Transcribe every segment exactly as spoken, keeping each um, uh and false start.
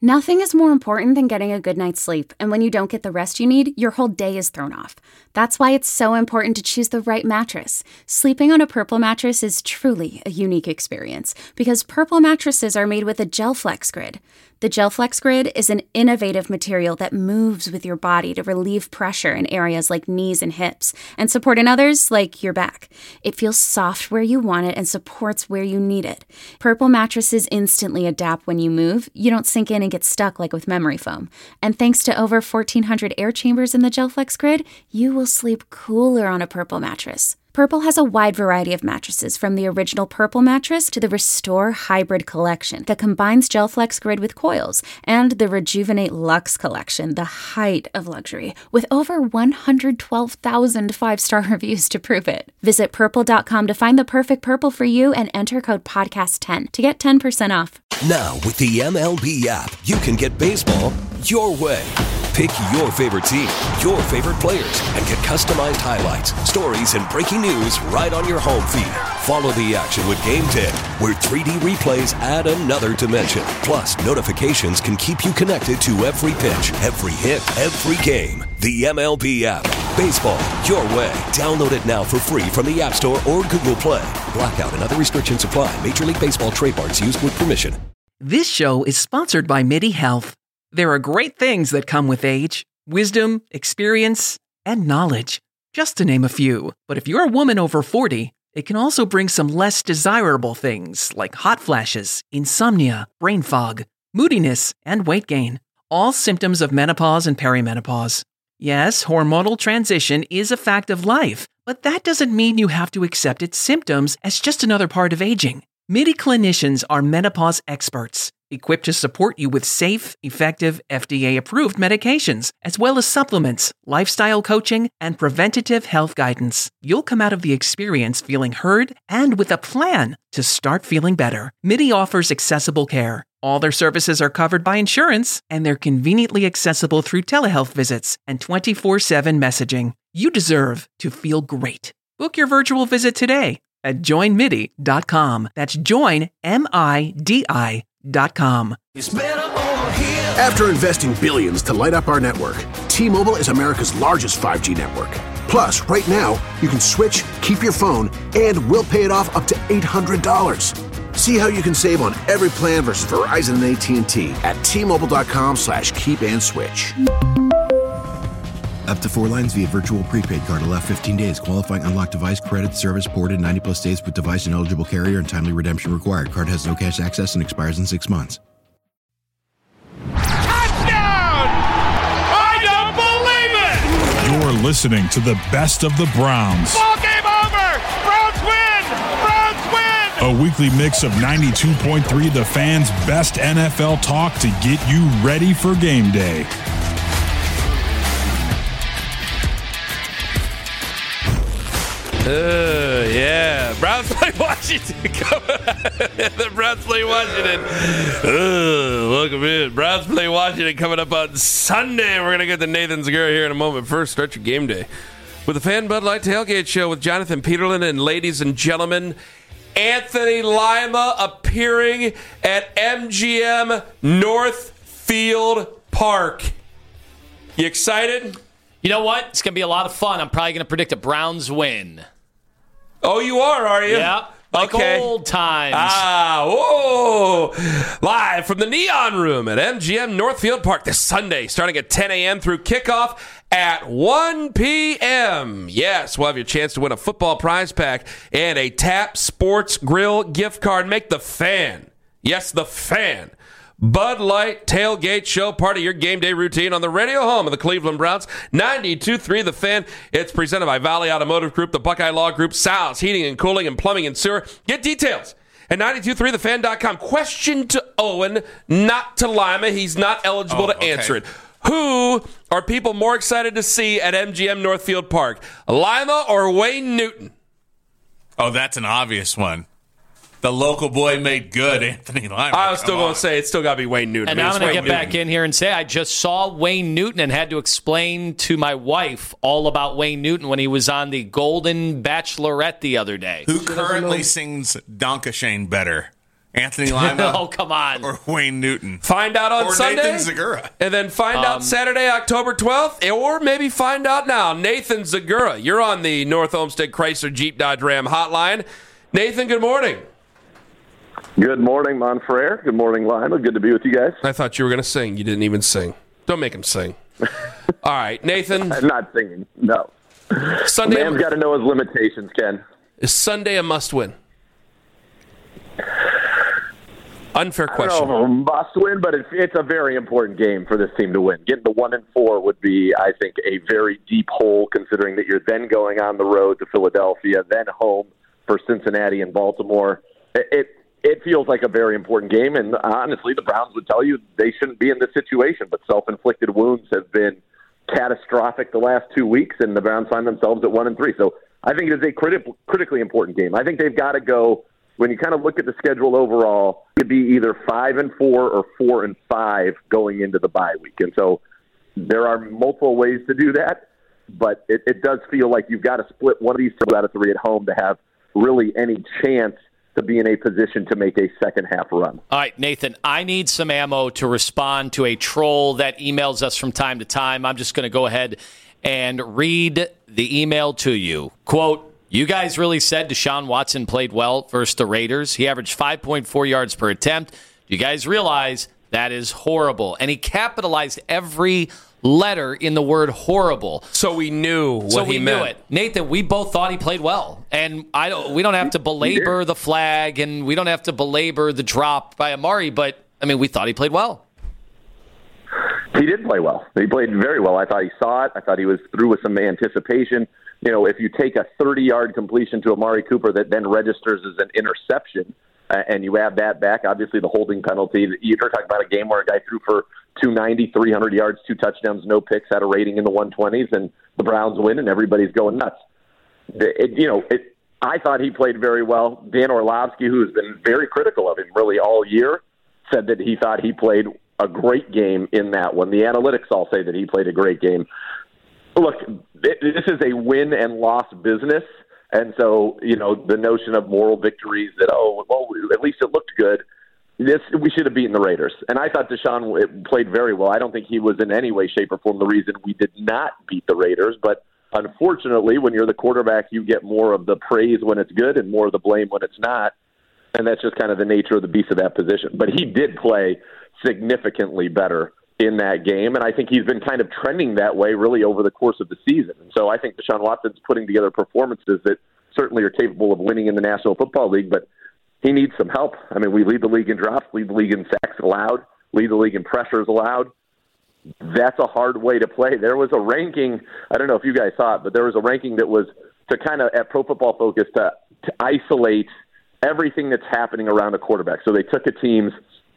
Nothing is more important than getting a good night's sleep, and when you don't get the rest you need, your whole day is thrown off. That's why it's so important to choose the right mattress. Sleeping on a Purple mattress is truly a unique experience, because Purple mattresses are made with a GelFlex Grid. The GelFlex Grid is an innovative material that moves with your body to relieve pressure in areas like knees and hips, and support in others like your back. It feels soft where you want it and supports where you need it. Purple mattresses instantly adapt when you move. You don't sink in and get stuck like with memory foam. And thanks to over fourteen hundred air chambers in the GelFlex Grid, you will sleep cooler on a Purple mattress. Purple has a wide variety of mattresses, from the original Purple mattress to the Restore Hybrid collection that combines GelFlex Grid with coils, and the Rejuvenate Luxe collection, the height of luxury, with over one hundred twelve thousand five-star reviews to prove it. Visit purple dot com to find the perfect Purple for you and enter code podcast ten to get ten percent off. Now, with the M L B app, you can get baseball your way. Pick your favorite team, your favorite players, and get customized highlights, stories, and breaking news right on your home feed. Follow the action with Game Day, where three D replays add another dimension. Plus, notifications can keep you connected to every pitch, every hit, every game. The M L B app. Baseball your way. Download it now for free from the App Store or Google Play. Blackout and other restrictions apply. Major League Baseball trademarks used with permission. This show is sponsored by MIDI Health. There are great things that come with age: wisdom, experience, and knowledge, just to name a few. But if you're a woman over forty, it can also bring some less desirable things like hot flashes, insomnia, brain fog, moodiness, and weight gain, all symptoms of menopause and perimenopause. Yes, hormonal transition is a fact of life, but that doesn't mean you have to accept its symptoms as just another part of aging. MIDI clinicians are menopause experts, equipped to support you with safe, effective, F D A-approved medications, as well as supplements, lifestyle coaching, and preventative health guidance. You'll come out of the experience feeling heard and with a plan to start feeling better. MIDI offers accessible care. All their services are covered by insurance, and they're conveniently accessible through telehealth visits and twenty-four seven messaging. You deserve to feel great. Book your virtual visit today at join midi dot com. That's join, M I D I dot com. After investing billions to light up our network, T-Mobile is America's largest five G network. Plus, right now, you can switch, keep your phone, and we'll pay it off up to eight hundred dollars. See how you can save on every plan versus Verizon and A T and T at T-Mobile.com slash keep and switch. Up to four lines via virtual prepaid card. Allow fifteen days. Qualifying unlocked device credit. Service ported ninety plus days with device and eligible carrier, and timely redemption required. Card has no cash access and expires in six months. Touchdown! I don't believe it! You're listening to the best of the Browns. Ball game over! Browns win! Browns win! A weekly mix of ninety-two point three The Fan's best N F L talk to get you ready for game day. Uh, yeah. Browns play Washington. The Browns play Washington. Uh, welcome in. Browns play Washington coming up on Sunday. We're going to get to Nathan Zegura here in a moment. First, start your game day with the Fan Bud Light Tailgate Show with Jonathan Peterlin and, ladies and gentlemen, Anthony Lima appearing at M G M Northfield Park. You excited? You know what? It's going to be a lot of fun. I'm probably going to predict a Browns win. Oh, you are, are you? Yeah. Like okay. old times. Ah, whoa. Live from the Neon Room at M G M Northfield Park this Sunday, starting at ten a.m. through kickoff at one p.m. Yes, we'll have your chance to win a football prize pack and a Tap Sports Grill gift card. Make the Fan, yes, the Fan, Bud Light Tailgate Show part of your game day routine on the radio home of the Cleveland Browns, ninety-two point three The Fan. It's presented by Valley Automotive Group, the Buckeye Law Group, Sal's Heating and Cooling, and Plumbing and Sewer. Get details at ninety-two point three the fan dot com. Question to Owen, not to Lima. He's not eligible oh, to okay. answer it. Who are people more excited to see at M G M Northfield Park, Lima or Wayne Newton? Oh, that's an obvious one. The local boy made good, Anthony Lima. I was still going to say, it's still got to be Wayne Newton. And I mean, I'm going to get Newton. back in here and say I just saw Wayne Newton and had to explain to my wife all about Wayne Newton when he was on the Golden Bachelorette the other day. Who currently sings Donkashane better, Anthony Lima. Oh, come on. Or Wayne Newton. Find out on or Sunday. Nathan Zagura. And then find Um, out Saturday, October twelfth. Or maybe find out now. Nathan Zagura, you're on the North Olmsted Chrysler Jeep Dodge Ram hotline. Nathan, good morning. Good morning, Monfrere. Good morning, Lima. Good to be with you guys. I thought you were going to sing. You didn't even sing. Don't make him sing. All right, Nathan. I'm not singing, no. Sunday. Man's got to know his limitations, Ken. Is Sunday a must-win? Unfair I question. don't know if a must-win, but it's, it's a very important game for this team to win. Getting to one and four would be, I think, a very deep hole, considering that you're then going on the road to Philadelphia, then home for Cincinnati and Baltimore. It, it It feels like a very important game, and honestly, the Browns would tell you they shouldn't be in this situation, but self-inflicted wounds have been catastrophic the last two weeks, and the Browns find themselves at one and three. So I think it is a criti- critically important game. I think they've got to go, when you kind of look at the schedule overall, to be either five and four or four and five going into the bye week. And so there are multiple ways to do that, but it, it does feel like you've got to split one of these two out of three at home to have really any chance to be in a position to make a second half run. All right, Nathan, I need some ammo to respond to a troll that emails us from time to time. I'm just going to go ahead and read the email to you. Quote, you guys really said Deshaun Watson played well versus the Raiders. He averaged five point four yards per attempt. Do you guys realize that is horrible? And he capitalized every letter in the word horrible. So we knew what so he we meant. knew it. Nathan, we both thought he played well. And I don't, we don't have to belabor the flag, and we don't have to belabor the drop by Amari, but, I mean, we thought he played well. He did play well. He played very well. I thought he saw it. I thought he was through with some anticipation. You know, if you take a thirty-yard completion to Amari Cooper that then registers as an interception, uh, and you add that back, obviously the holding penalty, you're talking about a game where a guy threw for two ninety, three hundred yards, two touchdowns, no picks, had a rating in the one twenties, and the Browns win, and everybody's going nuts. It, you know, it, I thought he played very well. Dan Orlovsky, who has been very critical of him really all year, said that he thought he played a great game in that one. The analytics all say that he played a great game. Look, it, this is a win and loss business, and so, you know, the notion of moral victories that, oh, well, at least it looked good, This we should have beaten the Raiders. And I thought Deshaun played very well. I don't think he was in any way, shape, or form the reason we did not beat the Raiders. But unfortunately, when you're the quarterback, you get more of the praise when it's good and more of the blame when it's not. And that's just kind of the nature of the beast of that position. But he did play significantly better in that game. And I think he's been kind of trending that way really over the course of the season. And so I think Deshaun Watson's putting together performances that certainly are capable of winning in the National Football League. But he needs some help. I mean, we lead the league in drops, lead the league in sacks allowed, lead the league in pressures allowed. That's a hard way to play. There was a ranking, I don't know if you guys saw it, but there was a ranking that was to kind of, at Pro Football Focus, to, to isolate everything that's happening around a quarterback. So they took a team's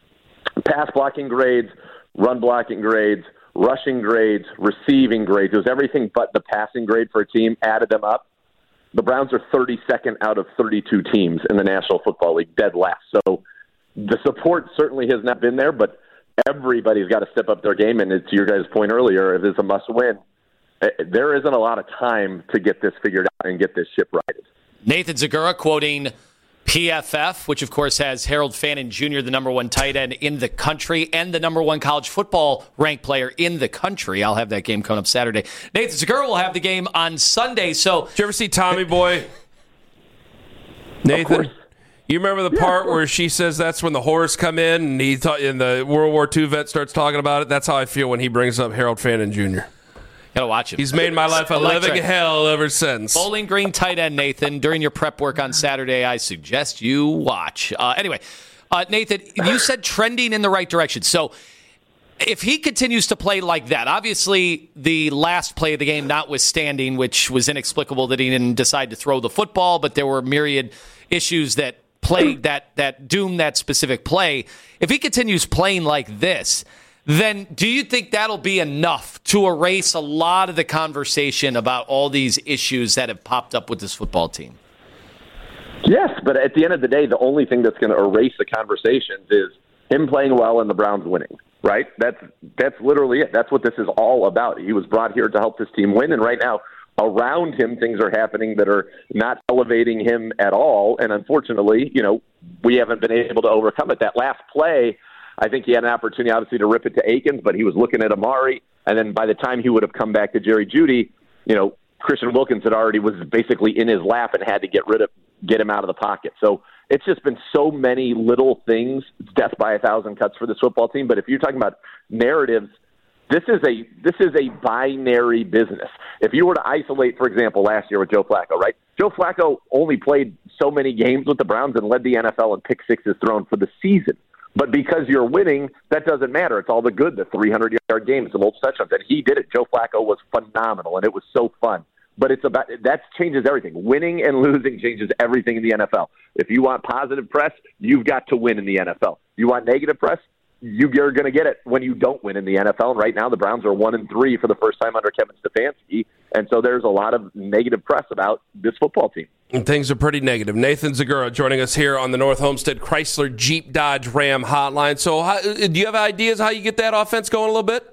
pass blocking grades, run blocking grades, rushing grades, receiving grades. It was everything but the passing grade for a team, added them up. The Browns are thirty-second out of thirty-two teams in the National Football League, dead last. So the support certainly has not been there, but everybody's got to step up their game. And to your guys' point earlier, if it's a must-win, there isn't a lot of time to get this figured out and get this ship righted. Nathan Zagura quoting P F F, which of course has Harold Fannin Junior, the number one tight end in the country, and the number one college football ranked player in the country. I'll have that game coming up Saturday. Nathan Zagura will have the game on Sunday. So, did you ever see Tommy Boy? Nathan, you remember the part yeah, where she says that's when the horrors come in, and he ta- and the World War Two vet starts talking about it? That's how I feel when he brings up Harold Fannin Junior Gotta watch him. He's made my life a Electric. living hell ever since. Bowling Green tight end, Nathan. During your prep work on Saturday, I suggest you watch. Uh, anyway, uh, Nathan, you said trending in the right direction. So if he continues to play like that, obviously the last play of the game notwithstanding, which was inexplicable that he didn't decide to throw the football, but there were myriad issues that plagued that, that doomed that specific play. If he continues playing like this, then do you think that'll be enough to erase a lot of the conversation about all these issues that have popped up with this football team? Yes, but at the end of the day, the only thing that's going to erase the conversations is him playing well and the Browns winning, right? That's that's literally it. That's what this is all about. He was brought here to help this team win, and right now around him, things are happening that are not elevating him at all. And unfortunately, you know, we haven't been able to overcome it. That last play, I think he had an opportunity, obviously, to rip it to Akins, but he was looking at Amari. And then by the time he would have come back to Jerry Jeudy, you know, Christian Wilkins had already was basically in his lap and had to get rid of, get him out of the pocket. So it's just been so many little things. It's death by a thousand cuts for this football team. But if you're talking about narratives, this is a this is a binary business. If you were to isolate, for example, last year with Joe Flacco, right? Joe Flacco only played so many games with the Browns and led the N F L in pick sixes thrown for the season. But because you're winning, that doesn't matter. It's all the good, the three hundred yard games, the multiple touchdowns. And he did it. Joe Flacco was phenomenal, and it was so fun. But it's about that changes everything. Winning and losing changes everything in the N F L. If you want positive press, you've got to win in the N F L. You want negative press, you're going to get it when you don't win in the N F L. And right now, the Browns are one and three for the first time under Kevin Stefanski, and so there's a lot of negative press about this football team. And things are pretty negative. Nathan Zegura joining us here on the North Homestead Chrysler Jeep Dodge Ram Hotline. So, how, do you have ideas how you get that offense going a little bit?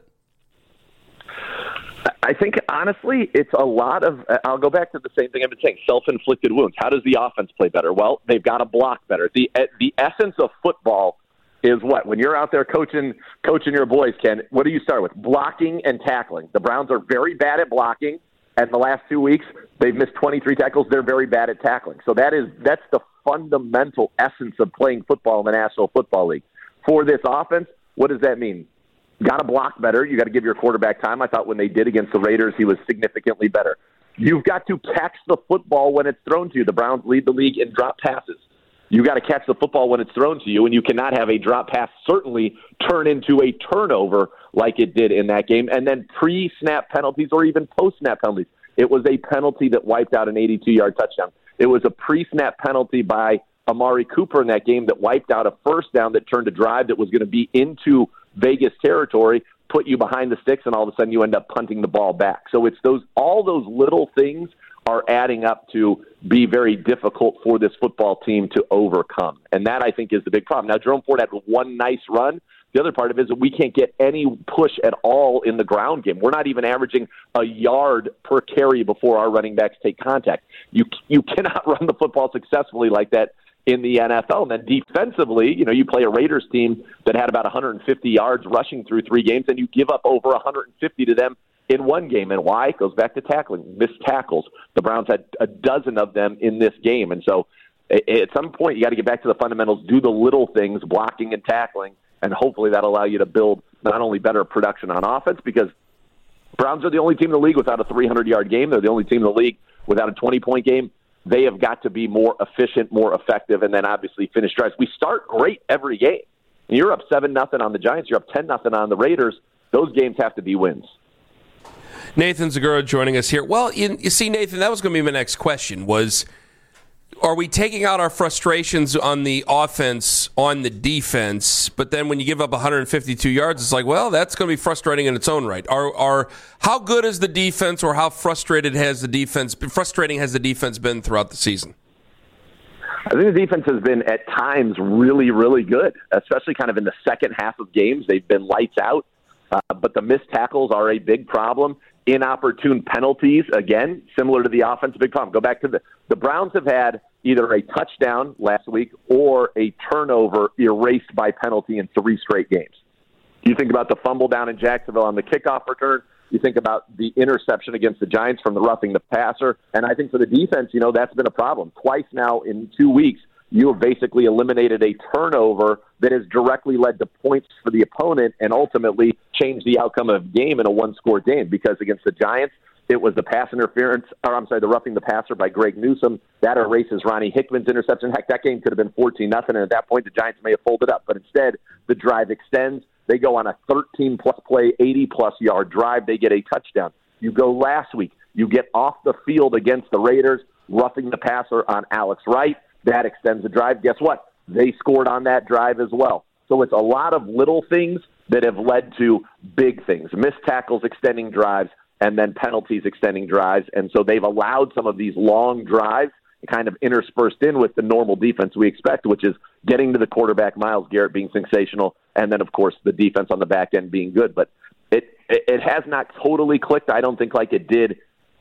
I think, honestly, it's a lot of – I'll go back to the same thing I've been saying, self-inflicted wounds. How does the offense play better? Well, they've got to block better. The the essence of football is what? When you're out there coaching coaching your boys, Ken, what do you start with? Blocking and tackling. The Browns are very bad at blocking, and the last two weeks they've missed twenty-three tackles. They're very bad at tackling. So that is that's the fundamental essence of playing football in the National Football League. For this offense, what does that mean? Got to block better. You got to give your quarterback time. I thought when they did against the Raiders, he was significantly better. You've got to catch the football when it's thrown to you. The Browns lead the league in drop passes. You got to catch the football when it's thrown to you, and you cannot have a drop pass certainly turn into a turnover like it did in that game. And then pre-snap penalties or even post-snap penalties. It was a penalty that wiped out an eighty-two yard touchdown. It was a pre-snap penalty by Amari Cooper in that game that wiped out a first down that turned a drive that was going to be into Vegas territory, put you behind the sticks, and all of a sudden you end up punting the ball back. So it's those all those little things are adding up to be very difficult for this football team to overcome. And that, I think, is the big problem. Now, Jerome Ford had one nice run. The other part of it is that we can't get any push at all in the ground game. We're not even averaging a yard per carry before our running backs take contact. You you cannot run the football successfully like that in the N F L. And then defensively, you know, you play a Raiders team that had about one hundred fifty yards rushing through three games, and you give up over one hundred fifty to them in one game. And why? It goes back to tackling, missed tackles. The Browns had a dozen of them in this game. And so at some point, you got to get back to the fundamentals, do the little things, blocking and tackling, and hopefully that'll allow you to build not only better production on offense, because Browns are the only team in the league without a three hundred yard game. They're the only team in the league without a twenty point game. They have got to be more efficient, more effective, and then obviously finish drives. We start great every game. And you're up seven nothing on the Giants. You're up ten nothing on the Raiders. Those games have to be wins. Nathan Zegura joining us here. Well, you, you see, Nathan, that was going to be my next question was, are we taking out our frustrations on the offense on the defense, but then when you give up one hundred fifty-two yards, it's like, well, that's going to be frustrating in its own right. Are are how good is the defense, or how frustrated has the defense frustrating has the defense been throughout the season? I think the defense has been at times really, really good, especially kind of in the second half of games. They've been lights out, uh, but the missed tackles are a big problem. Inopportune penalties, again, similar to the offense, big problem. Go back to the the Browns have had either a touchdown last week or a turnover erased by penalty in three straight games. You think about the fumble down in Jacksonville on the kickoff return. You think about the interception against the Giants from the roughing the passer. And I think for the defense, you know, that's been a problem. Twice now in two weeks, you have basically eliminated a turnover that has directly led to points for the opponent and ultimately changed the outcome of the game in a one-score game. Because against the Giants, it was the pass interference, or I'm sorry, the roughing the passer by Greg Newsome. That erases Ronnie Hickman's interception. Heck, that game could have been fourteen nothing, and at that point, the Giants may have folded up. But instead, the drive extends. They go on a thirteen plus play, eighty plus yard drive. They get a touchdown. You go last week. You get off the field against the Raiders, roughing the passer on Alex Wright. That extends the drive. Guess what? They scored on that drive as well. So it's a lot of little things that have led to big things. Missed tackles extending drives, and then penalties extending drives. And so they've allowed some of these long drives kind of interspersed in with the normal defense we expect, which is getting to the quarterback, Myles Garrett being sensational, and then, of course, the defense on the back end being good. But it it has not totally clicked, I don't think, like it did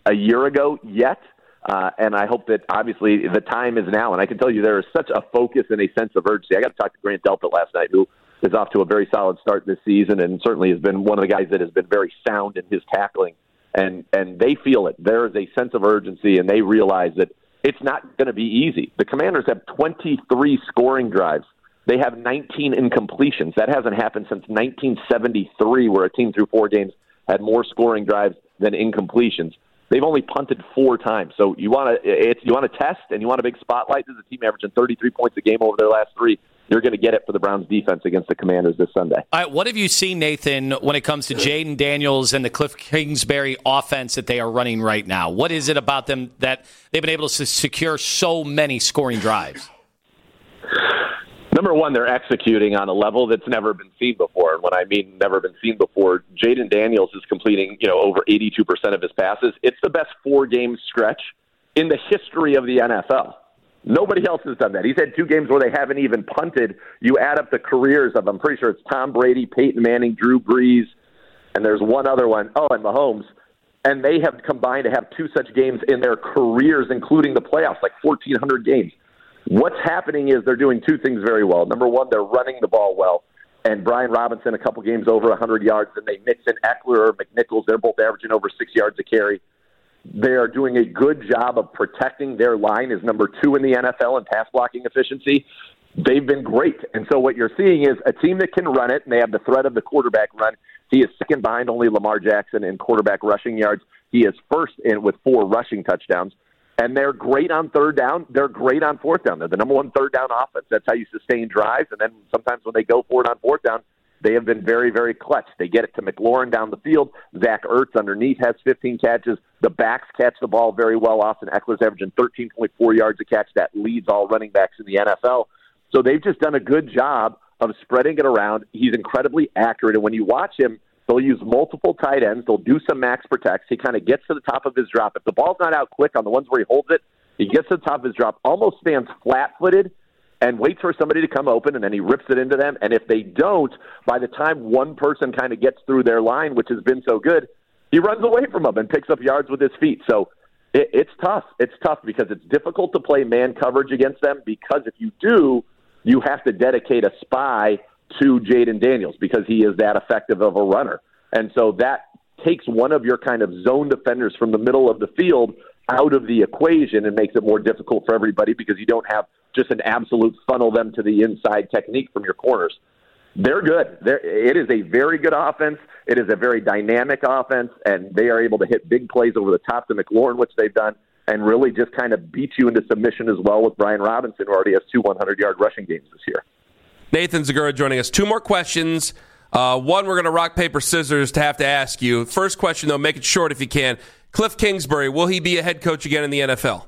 a year ago yet. Uh, and I hope that, obviously, the time is now. And I can tell you there is such a focus and a sense of urgency. I got to talk to Grant Delpit last night, who is off to a very solid start this season and certainly has been one of the guys that has been very sound in his tackling. And, and they feel it. There is a sense of urgency, and they realize that it's not going to be easy. The Commanders have twenty-three scoring drives. They have nineteen incompletions. That hasn't happened since nineteen seventy-three, where a team through four games had more scoring drives than incompletions. They've only punted four times. So you want to it's you want to test and you want a big spotlight. There's a team averaging thirty-three points a game over their last three. You're going to get it for the Browns defense against the Commanders this Sunday. All right, what have you seen, Nathan, when it comes to Jayden Daniels and the Cliff Kingsbury offense that they are running right now? What is it about them that they've been able to secure so many scoring drives? Number one, they're executing on a level that's never been seen before. And when I mean never been seen before, Jayden Daniels is completing, you know, over eighty-two percent of his passes. It's the best four-game stretch in the history of the N F L. Nobody else has done that. He's had two games where they haven't even punted. You add up the careers of, I'm pretty sure it's Tom Brady, Peyton Manning, Drew Brees, and there's one other one. Oh, and Mahomes. And they have combined to have two such games in their careers, including the playoffs, like fourteen hundred games. What's happening is they're doing two things very well. Number one, they're running the ball well. And Brian Robinson, a couple games over one hundred yards, and they mix in Eckler or McNichols. They're both averaging over six yards a carry. They are doing a good job of protecting their line as number two in the N F L in pass blocking efficiency. They've been great. And so what you're seeing is a team that can run it, and they have the threat of the quarterback run. He is second behind only Lamar Jackson in quarterback rushing yards. He is first in with four rushing touchdowns. And they're great on third down. They're great on fourth down. They're the number one third down offense. That's how you sustain drives. And then sometimes when they go for it on fourth down, they have been very, very clutch. They get it to McLaurin down the field. Zach Ertz underneath has fifteen catches. The backs catch the ball very well. Austin Eckler's averaging thirteen point four yards a catch. That leads all running backs in the N F L. So they've just done a good job of spreading it around. He's incredibly accurate. And when you watch him, they'll use multiple tight ends. They'll do some max protects. He kind of gets to the top of his drop. If the ball's not out quick on the ones where he holds it, he gets to the top of his drop, almost stands flat-footed, and waits for somebody to come open, and then he rips it into them. And if they don't, by the time one person kind of gets through their line, which has been so good, he runs away from them and picks up yards with his feet. So it, it's tough. It's tough because it's difficult to play man coverage against them, because if you do, you have to dedicate a spy to Jayden Daniels because he is that effective of a runner. And so that takes one of your kind of zone defenders from the middle of the field out of the equation and makes it more difficult for everybody because you don't have just an absolute funnel them to the inside technique from your corners. They're good. They're, it is a very good offense. It is a very dynamic offense, and they are able to hit big plays over the top to McLaurin, which they've done, and really just kind of beat you into submission as well with Brian Robinson, who already has two hundred-yard rushing games this year. Nathan Zagura joining us. Two more questions. Uh, one, we're going to rock, paper, scissors to have to ask you. First question, though, make it short if you can. Cliff Kingsbury, will he be a head coach again in the N F L?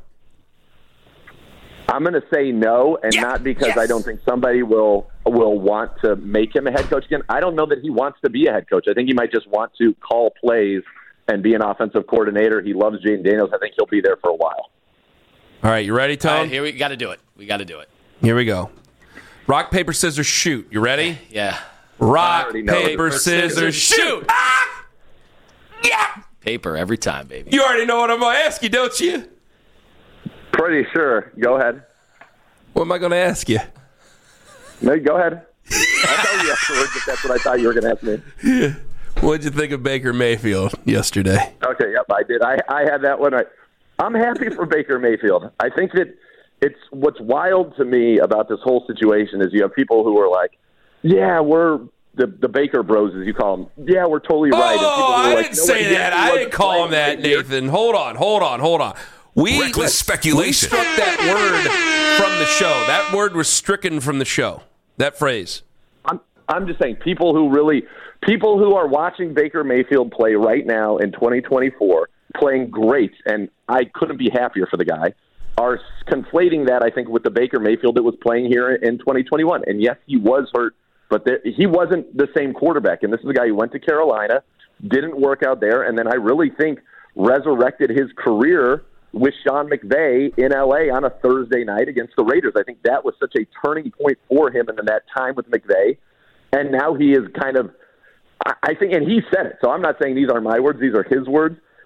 I'm going to say no, and yeah. not because yes. I don't think somebody will will want to make him a head coach again. I don't know that he wants to be a head coach. I think he might just want to call plays and be an offensive coordinator. He loves Jayden Daniels. I think he'll be there for a while. All right, you ready, Tom? All right, here we got to do it. We got to do it. Here we go. Rock, paper, scissors, shoot. You ready? Yeah. Rock, paper, scissors, shoot. Ah! Yeah. Paper every time, baby. You already know what I'm going to ask you, don't you? Pretty sure. Go ahead. What am I going to ask you? No, go ahead. I'll tell you afterwards if that's what I thought you were going to ask me. Yeah. What did you think of Baker Mayfield yesterday? Okay, yep, I did. I, I had that one right. I'm happy for Baker Mayfield. I think that it's what's wild to me about this whole situation is you have people who are like, yeah, we're the, the Baker bros, as you call them. Yeah, we're totally right. Oh, I like, didn't no, say that. I didn't call him that, Nathan. Hold on, hold on, hold on. We, Reckless speculation. We struck that word from the show. That word was stricken from the show. That phrase. I'm I'm just saying people who really people who are watching Baker Mayfield play right now in twenty twenty-four, playing great, and I couldn't be happier for the guy, are conflating that, I think, with the Baker Mayfield that was playing here in twenty twenty-one. And yes, he was hurt, but there, he wasn't the same quarterback. And this is a guy who went to Carolina, didn't work out there, and then I really think resurrected his career with Sean McVay in L A on a Thursday night against the Raiders. I think that was such a turning point for him in that time with McVay. And now he is kind of, I think, and he said it, so I'm not saying these are my words, these are his words.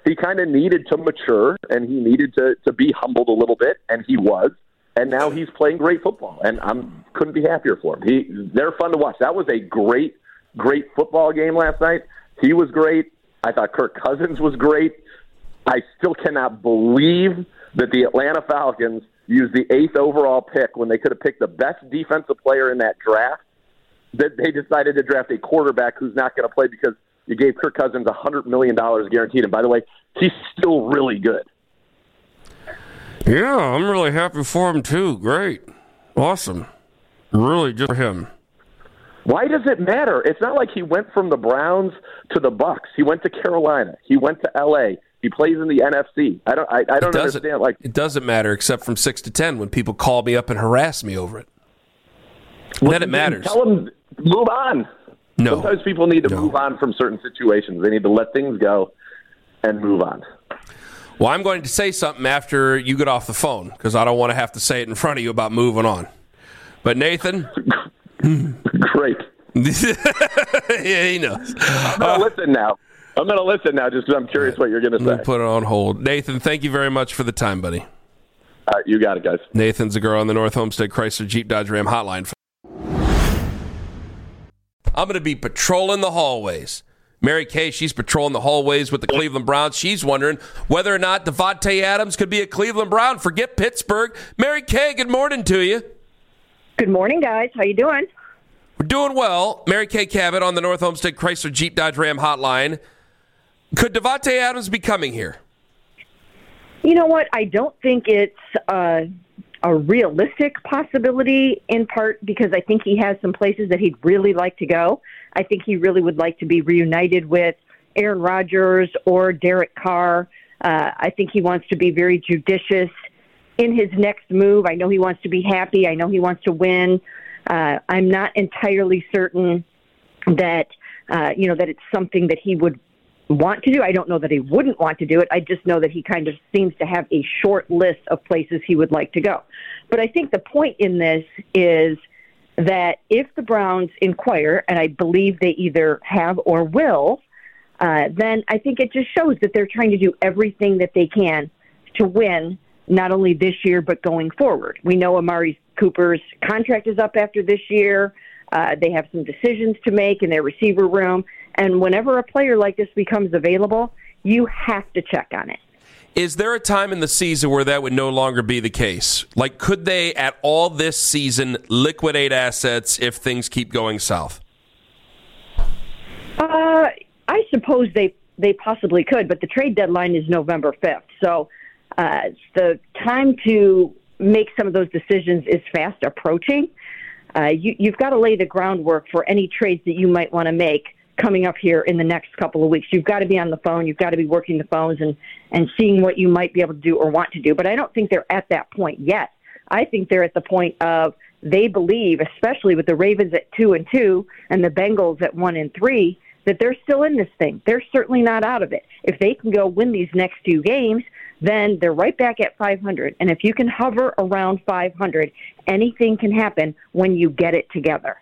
he kind of needed to mature, and he needed to, to be humbled a little bit, and he was. And now he's playing great football, and I couldn't be happier for him. He, they're fun to watch. That was a great, great football game last night. He was great. I thought Kirk Cousins was great. I still cannot believe that the Atlanta Falcons used the eighth overall pick when they could have picked the best defensive player in that draft, that they decided to draft a quarterback who's not going to play because you gave Kirk Cousins one hundred million dollars guaranteed. And by the way, he's still really good. Yeah, I'm really happy for him, too. Great. Awesome. Really, just for him. Why does it matter? It's not like he went from the Browns to the Bucks. He went to Carolina. He went to L A. He plays in the N F C. I don't. I, I don't understand. Like it doesn't matter except from six to ten when people call me up and harass me over it. Well, then it matters. Tell them move on. No. Sometimes people need to no. move on from certain situations. They need to let things go and move on. Well, I'm going to say something after you get off the phone because I don't want to have to say it in front of you about moving on. But Nathan, great. Yeah, he knows. I'm going to uh, listen now. I'm going to listen now just because I'm curious right. what you're going to say. Let me put it on hold. Nathan, thank you very much for the time, buddy. All right, you got it, guys. Nathan Zagura on the North Homestead Chrysler Jeep Dodge Ram hotline. I'm going to be patrolling the hallways. Mary Kay, she's patrolling the hallways with the Cleveland Browns. She's wondering whether or not Davante Adams could be a Cleveland Brown. Forget Pittsburgh. Mary Kay, good morning to you. Good morning, guys. How you doing? We're doing well. Mary Kay Cabot on the North Homestead Chrysler Jeep Dodge Ram hotline. Could Davante Adams be coming here? You know what? I don't think it's uh, a realistic possibility, in part because I think he has some places that he'd really like to go. I think he really would like to be reunited with Aaron Rodgers or Derek Carr. Uh, I think he wants to be very judicious in his next move. I know he wants to be happy. I know he wants to win. Uh, I'm not entirely certain that, uh, you know, that it's something that he would want to do. I don't know that he wouldn't want to do it. I just know that he kind of seems to have a short list of places he would like to go. But I think the point in this is that if the Browns inquire, and I believe they either have or will, uh, then I think it just shows that they're trying to do everything that they can to win, not only this year, but going forward. We know Amari Cooper's contract is up after this year. Uh, they have some decisions to make in their receiver room. And whenever a player like this becomes available, you have to check on it. Is there a time in the season where that would no longer be the case? Like, could they at all this season liquidate assets if things keep going south? Uh, I suppose they, they possibly could, but the trade deadline is November fifth. So uh, the time to make some of those decisions is fast approaching. Uh, you, you've got to lay the groundwork for any trades that you might want to make coming up here in the next couple of weeks. You've got to be on the phone. You've got to be working the phones and, and seeing what you might be able to do or want to do. But I don't think they're at that point yet. I think they're at the point of they believe, especially with the Ravens at two and two and the Bengals at one and three, that they're still in this thing. They're certainly not out of it. If they can go win these next two games, then they're right back at five hundred. And if you can hover around five hundred, anything can happen when you get it together.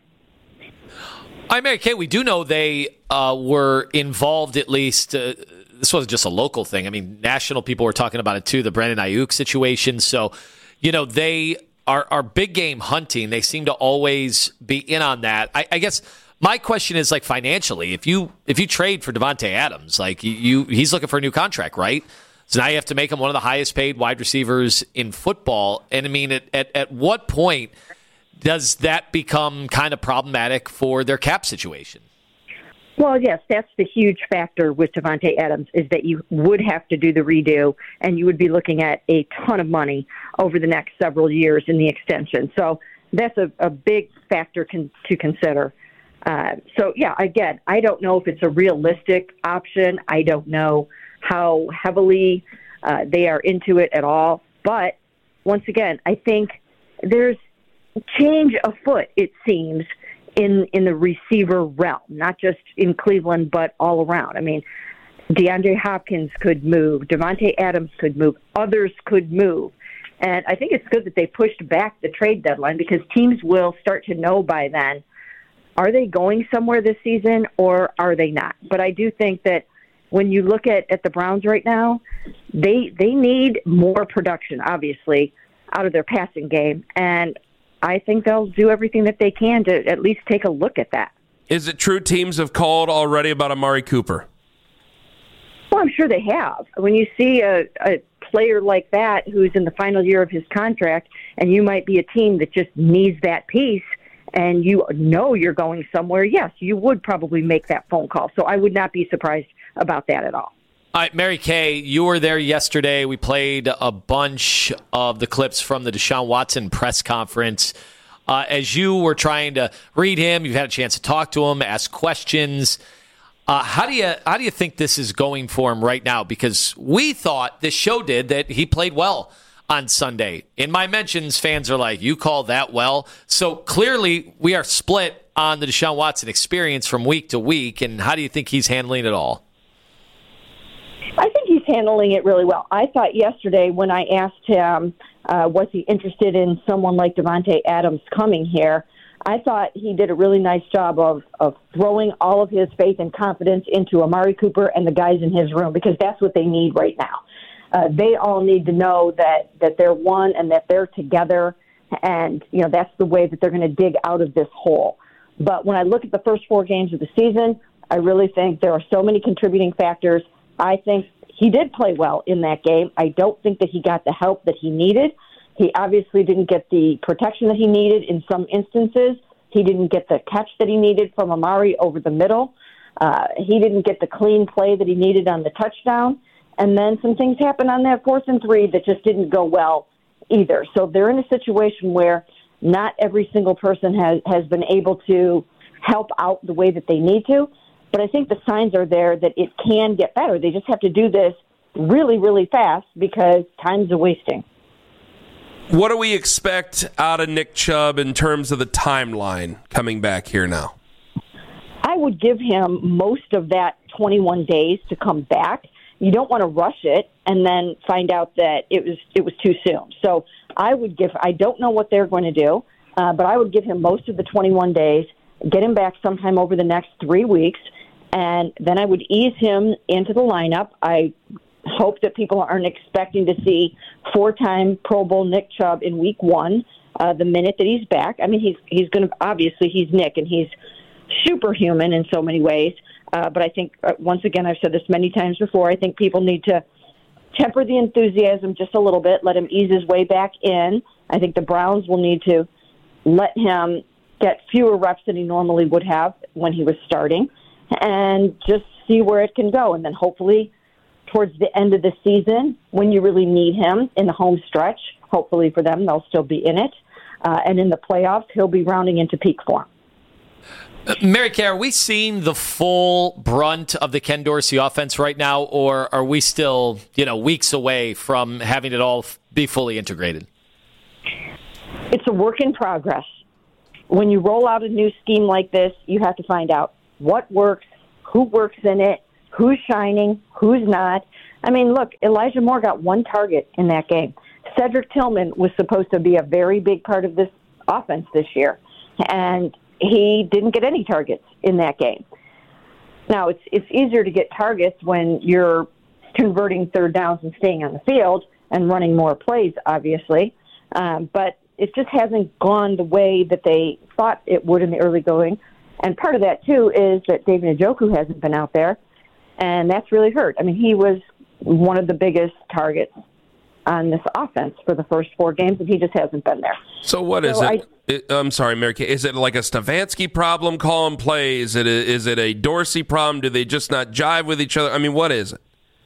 I Mary Kay, we do know they uh, were involved at least. Uh, this wasn't just a local thing. I mean, national people were talking about it too, the Brandon Ayuk situation. So, you know, they are, are big game hunting. They seem to always be in on that. I, I guess my question is, like, financially, if you if you trade for Davante Adams, like you, you, he's looking for a new contract, right? So now you have to make him one of the highest paid wide receivers in football. And I mean, at at, at what point does that become kind of problematic for their cap situation? Well, yes, that's the huge factor with Davante Adams is that you would have to do the redo, and you would be looking at a ton of money over the next several years in the extension. So that's a, a big factor con- to consider. Uh, so, yeah, again, I don't know if it's a realistic option. I don't know how heavily uh, they are into it at all. But once again, I think there's change afoot, it seems, in, in the receiver realm, not just in Cleveland, but all around. I mean, DeAndre Hopkins could move. Davante Adams could move. Others could move. And I think it's good that they pushed back the trade deadline because teams will start to know by then, are they going somewhere this season or are they not? But I do think that when you look at, at the Browns right now, they they need more production, obviously, out of their passing game. And I think they'll do everything that they can to at least take a look at that. Is it true teams have called already about Amari Cooper? Well, I'm sure they have. When you see a, a player like that who's in the final year of his contract, and you might be a team that just needs that piece, and you know you're going somewhere, yes, you would probably make that phone call. So I would not be surprised about that at all. All right, Mary Kay, you were there yesterday. We played a bunch of the clips from the Deshaun Watson press conference. Uh, as you were trying to read him, you've had a chance to talk to him, ask questions. Uh, how do you how do you think this is going for him right now? Because we thought, this show did, that he played well on Sunday. In my mentions, fans are like, you call that well? So clearly we are split on the Deshaun Watson experience from week to week. And how do you think he's handling it all? I think he's handling it really well. I thought yesterday when I asked him, uh, was he interested in someone like Davante Adams coming here, I thought he did a really nice job of, of throwing all of his faith and confidence into Amari Cooper and the guys in his room, because that's what they need right now. Uh, they all need to know that, that they're one and that they're together, and you know that's the way that they're going to dig out of this hole. But when I look at the first four games of the season, I really think there are so many contributing factors. I think he did play well in that game. I don't think that he got the help that he needed. He obviously didn't get the protection that he needed in some instances. He didn't get the catch that he needed from Amari over the middle. Uh, he didn't get the clean play that he needed on the touchdown. And then some things happened on that fourth and three that just didn't go well either. So they're in a situation where not every single person has, has been able to help out the way that they need to. But I think the signs are there that it can get better. They just have to do this really, really fast because time's a wasting. What do we expect out of Nick Chubb in terms of the timeline coming back here now? I would give him most of that twenty-one days to come back. You don't want to rush it and then find out that it was it was too soon. So I would give. I don't know what they're going to do, uh, but I would give him most of the twenty-one days. Get him back sometime over the next three weeks, and then I would ease him into the lineup. I hope that people aren't expecting to see four-time Pro Bowl Nick Chubb in week one uh, the minute that he's back. I mean, he's he's going to obviously he's Nick, and he's superhuman in so many ways. Uh, but I think, uh, once again, I've said this many times before, I think people need to temper the enthusiasm just a little bit, let him ease his way back in. I think the Browns will need to let him get fewer reps than he normally would have when he was starting and just see where it can go. And then hopefully towards the end of the season, when you really need him in the home stretch, hopefully for them, they'll still be in it. Uh, and in the playoffs, he'll be rounding into peak form. Uh, Mary Kay, are we seeing the full brunt of the Ken Dorsey offense right now, or are we still, you know, weeks away from having it all be fully integrated? It's a work in progress. When you roll out a new scheme like this, you have to find out what works, who works in it, who's shining, who's not. I mean, look, Elijah Moore got one target in that game. Cedric Tillman was supposed to be a very big part of this offense this year, and he didn't get any targets in that game. Now, it's it's easier to get targets when you're converting third downs and staying on the field and running more plays, obviously. Um, but it just hasn't gone the way that they thought it would in the early going. And part of that, too, is that David Njoku hasn't been out there, and that's really hurt. I mean, he was one of the biggest targets on this offense for the first four games, and he just hasn't been there. So what is so it? I, it? I'm sorry, Mary Kay. Is it like a Stefanski problem calling plays? Is it a, is it a Dorsey problem? Do they just not jive with each other? I mean, what is it?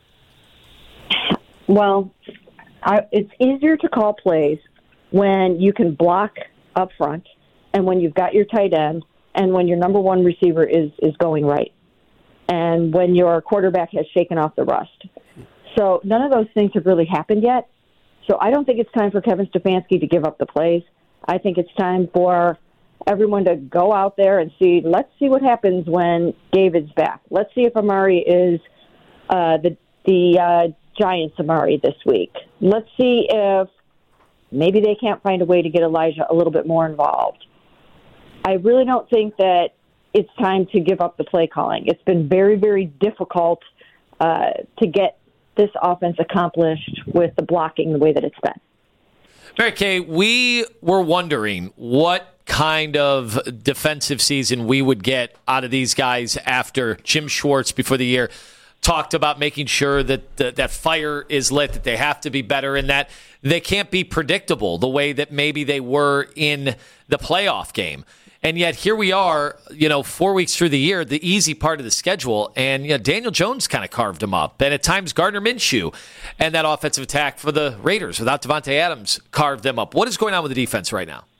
Well, I, it's easier to call plays when you can block up front and when you've got your tight end and when your number one receiver is, is going right and when your quarterback has shaken off the rust. So none of those things have really happened yet. So I don't think it's time for Kevin Stefanski to give up the plays. I think it's time for everyone to go out there and see, let's see what happens when David's back. Let's see if Amari is uh, the, the uh, Giants Amari this week. Let's see if maybe they can't find a way to get Elijah a little bit more involved. I really don't think that it's time to give up the play calling. It's been very, very difficult uh, to get this offense accomplished with the blocking the way that it's been. Mary Kay, we were wondering what kind of defensive season we would get out of these guys after Jim Schwartz before the year talked about making sure that the, that fire is lit, that they have to be better, and that they can't be predictable the way that maybe they were in the playoff game. And yet here we are, you know, four weeks through the year, the easy part of the schedule, and you know, Daniel Jones kind of carved them up. And at times Gardner Minshew and that offensive attack for the Raiders without Devontae Adams carved them up. What is going on with the defense right now?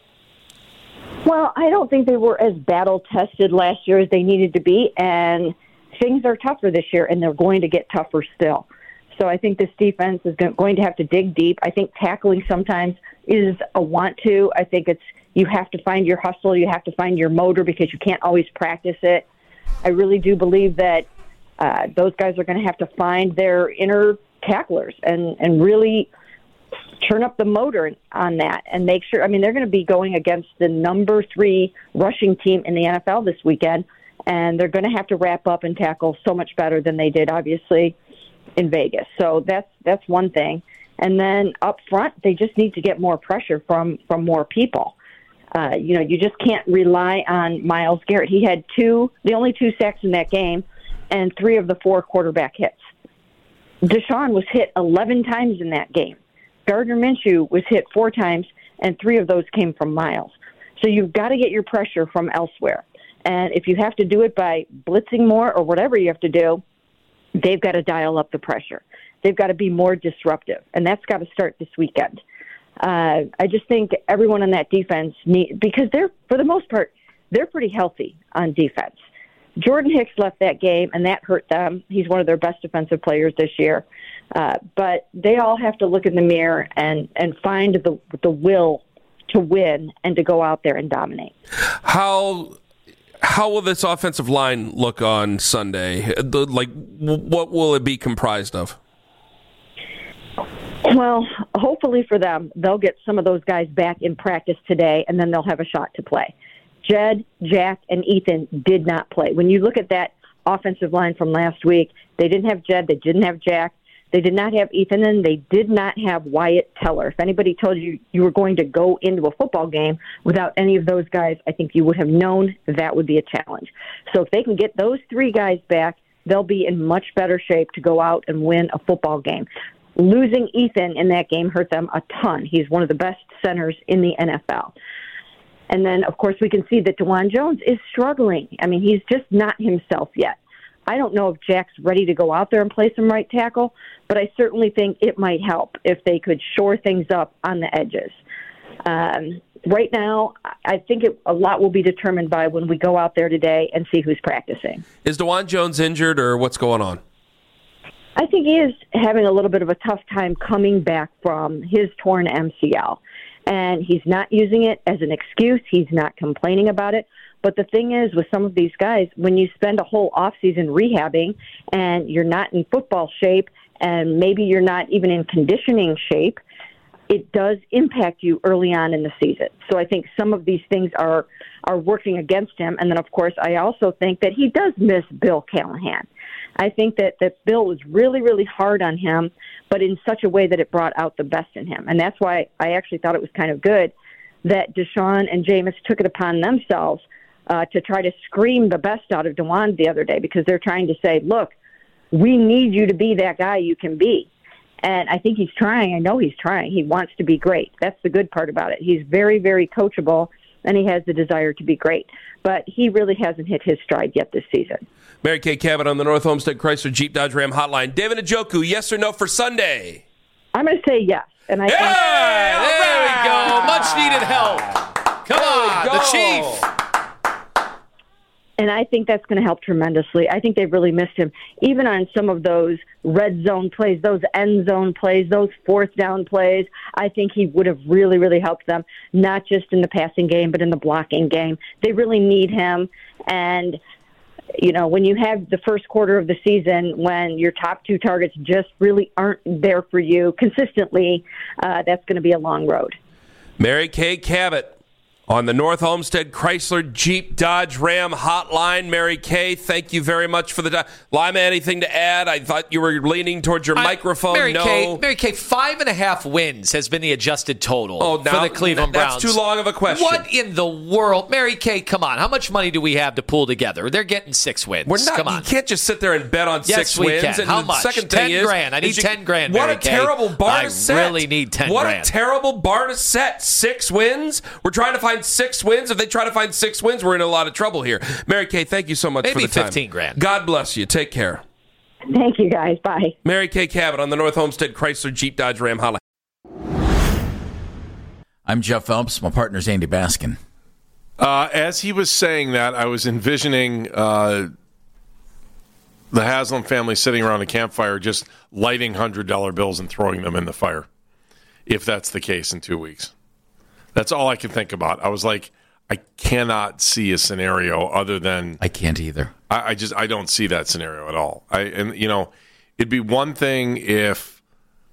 Well, I don't think they were as battle-tested last year as they needed to be, and things are tougher this year, and they're going to get tougher still. So I think this defense is going to have to dig deep. I think tackling sometimes is a want to. I think it's you have to find your hustle. You have to find your motor because you can't always practice it. I really do believe that uh, those guys are going to have to find their inner tacklers and, and really turn up the motor on that and make sure. I mean, they're going to be going against the number three rushing team in the N F L this weekend, and they're going to have to wrap up and tackle so much better than they did, obviously, in Vegas. So that's that's one thing. And then up front, they just need to get more pressure from, from more people. Uh, you know, you just can't rely on Myles Garrett. He had two, the only two sacks in that game, and three of the four quarterback hits. Deshaun was hit eleven times in that game. Gardner Minshew was hit four times, and three of those came from Myles. So you've got to get your pressure from elsewhere. And if you have to do it by blitzing more or whatever you have to do, they've got to dial up the pressure. They've got to be more disruptive, and that's got to start this weekend. Uh, I just think everyone on that defense need because they're, for the most part, they're pretty healthy on defense. Jordan Hicks left that game, and that hurt them. He's one of their best defensive players this year. Uh, but they all have to look in the mirror and, and find the the will to win and to go out there and dominate. How how will this offensive line look on Sunday? The, like, what will it be comprised of? Well, hopefully for them, they'll get some of those guys back in practice today, and then they'll have a shot to play. Jed, Jack, and Ethan did not play. When you look at that offensive line from last week, they didn't have Jed, they didn't have Jack, they did not have Ethan, and they did not have Wyatt Teller. If anybody told you you were going to go into a football game without any of those guys, I think you would have known that would be a challenge. So if they can get those three guys back, they'll be in much better shape to go out and win a football game. Losing Ethan in that game hurt them a ton. He's one of the best centers in the N F L. And then, of course, we can see that DeJuan Jones is struggling. I mean, he's just not himself yet. I don't know if Jack's ready to go out there and play some right tackle, but I certainly think it might help if they could shore things up on the edges. Um, right now, I think it, a lot will be determined by when we go out there today and see who's practicing. Is DeJuan Jones injured, or what's going on? I think he is having a little bit of a tough time coming back from his torn M C L. And he's not using it as an excuse. He's not complaining about it. But the thing is, with some of these guys, when you spend a whole offseason rehabbing and you're not in football shape and maybe you're not even in conditioning shape, it does impact you early on in the season. So I think some of these things are, are working against him. And then, of course, I also think that he does miss Bill Callahan. I think that, that Bill was really, really hard on him, but in such a way that it brought out the best in him. And that's why I actually thought it was kind of good that Deshaun and Jameis took it upon themselves uh, to try to scream the best out of DeJuan the other day, because they're trying to say, look, we need you to be that guy you can be. And I think he's trying. I know he's trying. He wants to be great. That's the good part about it. He's very, very coachable, and he has the desire to be great. But he really hasn't hit his stride yet this season. Mary Kay Cabot on the North Homestead Chrysler Jeep Dodge Ram Hotline. David Njoku, yes or no for Sunday? I'm going to say yes. And I yeah, think- there we go. Much needed help. Come on, the Chief. And I think that's going to help tremendously. I think they've really missed him, even on some of those red zone plays, those end zone plays, those fourth down plays. I think he would have really, really helped them, not just in the passing game, but in the blocking game. They really need him. And, you know, when you have the first quarter of the season, when your top two targets just really aren't there for you consistently, uh, that's going to be a long road. Mary Kay Cabot On the North Homestead Chrysler Jeep Dodge Ram hotline, Mary Kay, thank you very much for the time. Lima, anything to add? I thought you were leaning towards your I, microphone. Mary no. Kay, Mary Kay, five and a half wins has been the adjusted total oh, now, for the Cleveland that's Browns. That's too long of a question. What in the world? Mary Kay, come on. How much money do we have to pool together? They're getting six wins. We're not, come on. You can't just sit there and bet on yes, six we wins. Can. And How the much? Second ten thing is, grand. I need you, ten grand, What Mary a Kay. terrible bar I to set. I really need ten what grand. What a terrible bar to set. Six wins? We're trying to find six wins. If they try to find six wins, we're in a lot of trouble here. Mary Kay, thank you so much Maybe for the time. fifteen grand. God bless you. Take care. Thank you, guys. Bye. Mary Kay Cabot on the North Homestead Chrysler Jeep Dodge Ram hotline. I'm Jeff Phelps. My partner's Andy Baskin. Uh, as he was saying that, I was envisioning uh, the Haslam family sitting around a campfire just lighting one hundred dollar bills and throwing them in the fire, if that's the case in two weeks. That's all I could think about. I was like, I cannot see a scenario other than I can't either. I, I just I don't see that scenario at all. I and you know, it'd be one thing if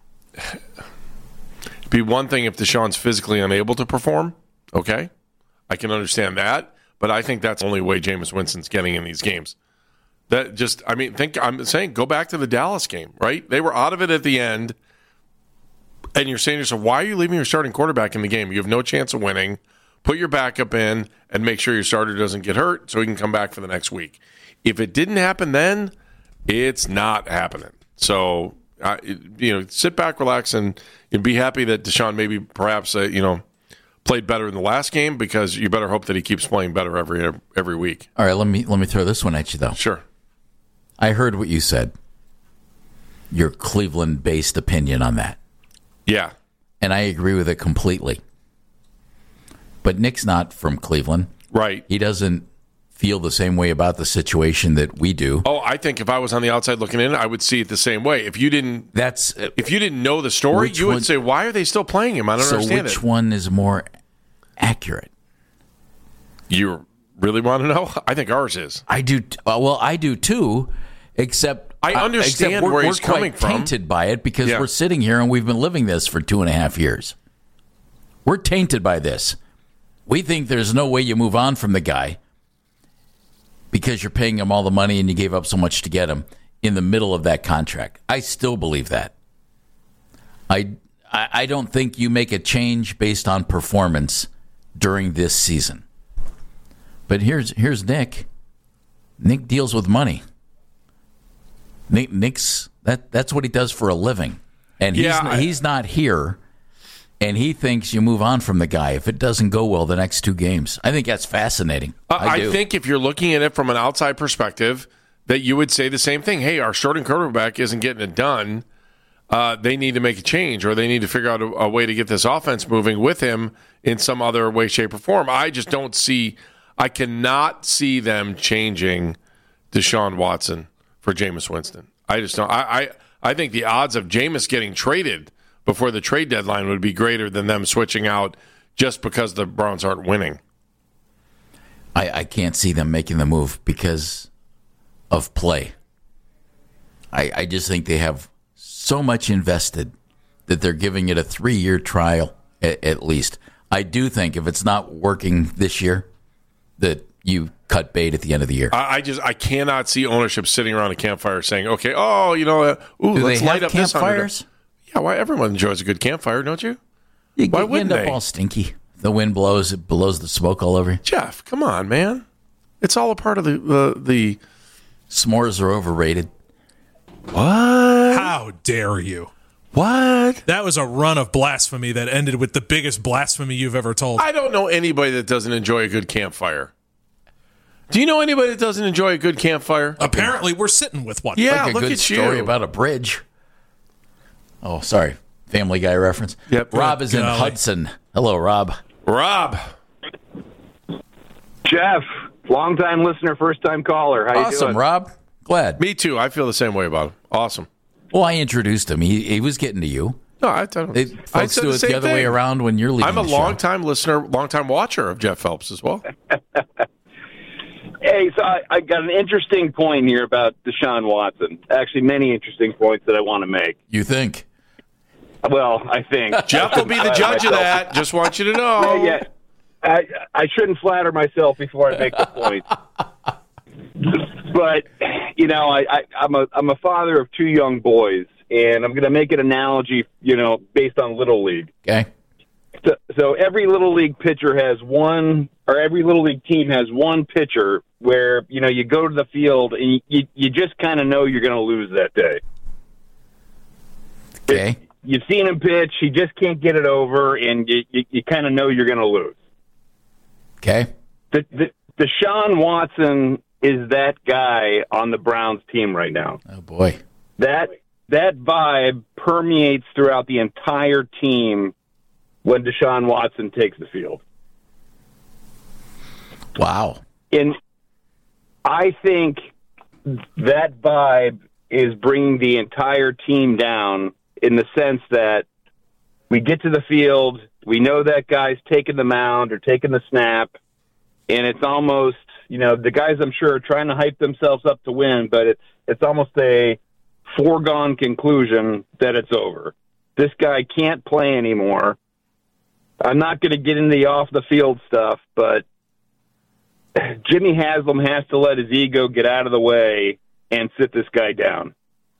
it'd be one thing if Deshaun's physically unable to perform. Okay, I can understand that, but I think that's the only way Jameis Winston's getting in these games. That just I mean, think I'm saying go back to the Dallas game, right? They were out of it at the end, and you're saying to yourself, why are you leaving your starting quarterback in the game? You have no chance of winning. Put your backup in and make sure your starter doesn't get hurt so he can come back for the next week. If it didn't happen then, it's not happening. So, uh, you know, sit back, relax, and, and be happy that Deshaun maybe perhaps, uh, you know, played better in the last game because you better hope that he keeps playing better every every week. All right, let me let me throw this one at you, though. Sure. I heard what you said, your Cleveland-based opinion on that. Yeah. And I agree with it completely. But Nick's not from Cleveland. Right. He doesn't feel the same way about the situation that we do. Oh, I think if I was on the outside looking in, I would see it the same way. If you didn't That's uh, if you didn't know the story, you would one, say, why are they still playing him? I don't so understand which it. one is more accurate? You really want to know? I think ours is. I do. T- well, I do too, except I understand uh, except we're, where he's we're coming quite from. tainted by it because yeah. we're sitting here and we've been living this for two and a half years. We're tainted by this. We think there's no way you move on from the guy because you're paying him all the money and you gave up so much to get him in the middle of that contract. I still believe that. I I don't think you make a change based on performance during this season. But here's here's Nick. Nick deals with money. Nick Nick's that that's what he does for a living, and he's yeah, I, he's not here. And he thinks you move on from the guy if it doesn't go well the next two games. I think that's fascinating. Uh, I, I think if you're looking at it from an outside perspective, that you would say the same thing. Hey, our starting quarterback isn't getting it done. Uh, they need to make a change, or they need to figure out a, a way to get this offense moving with him in some other way, shape, or form. I just don't see – I cannot see them changing Deshaun Watson for Jameis Winston. I just don't – I, I I think the odds of Jameis getting traded – before the trade deadline would be greater than them switching out just because the Browns aren't winning. I, I can't see them making the move because of play. I, I just think they have so much invested that they're giving it a three-year trial at, at least. I do think if it's not working this year, that you cut bait at the end of the year. I, I just I cannot see ownership sitting around a campfire saying, okay, oh, you know, uh, ooh, do let's they light have up this campfires? Yeah, why everyone enjoys a good campfire, don't you? You, why you wouldn't end up they? all stinky. The wind blows, it blows the smoke all over you. Jeff, come on, man. It's all a part of the the, the... S'mores are overrated. What? How dare you? What? That was a run of blasphemy that ended with the biggest blasphemy you've ever told. I don't know anybody that doesn't enjoy a good campfire. Do you know anybody that doesn't enjoy a good campfire? Apparently, we're sitting with one. Yeah, like a look good at story you. about a bridge. Oh, sorry. Family Guy reference. Yep. Rob is in Golly. Hudson. Hello, Rob. Rob. Jeff, long-time listener, first-time caller. How you Awesome, doing? Rob. Glad. Me too. I feel the same way about him. Awesome. Well, I introduced him. He he was getting to you. No, I don't. It, I folks said do the it same the other thing. way around when you're leaving I'm a the show. long-time listener, long-time watcher of Jeff Phelps as well. Hey, so I, I got an interesting point here about Deshaun Watson. Actually, many interesting points that I want to make. You think? Well, I think. Jeff will be the judge of that. Just want you to know. Yeah, I, I shouldn't flatter myself before I make the point. But, you know, I, I, I'm a I'm a father of two young boys, and I'm going to make an analogy, you know, based on Little League. Okay. So, so every Little League pitcher has one, or every Little League team has one pitcher where, you know, you go to the field and you, you, you just kind of know you're going to lose that day. Okay. It, you've seen him pitch, he just can't get it over, and you, you, you kind of know you're going to lose. Okay. The, the, Deshaun Watson is that guy on the Browns team right now. Oh, boy. That that vibe permeates throughout the entire team when Deshaun Watson takes the field. Wow. And I think that vibe is bringing the entire team down in the sense that we get to the field, we know that guy's taking the mound or taking the snap, and it's almost, you know, the guys I'm sure are trying to hype themselves up to win, but it's it's almost a foregone conclusion that it's over. This guy can't play anymore. I'm not going to get into the off-the-field stuff, but Jimmy Haslam has to let his ego get out of the way and sit this guy down.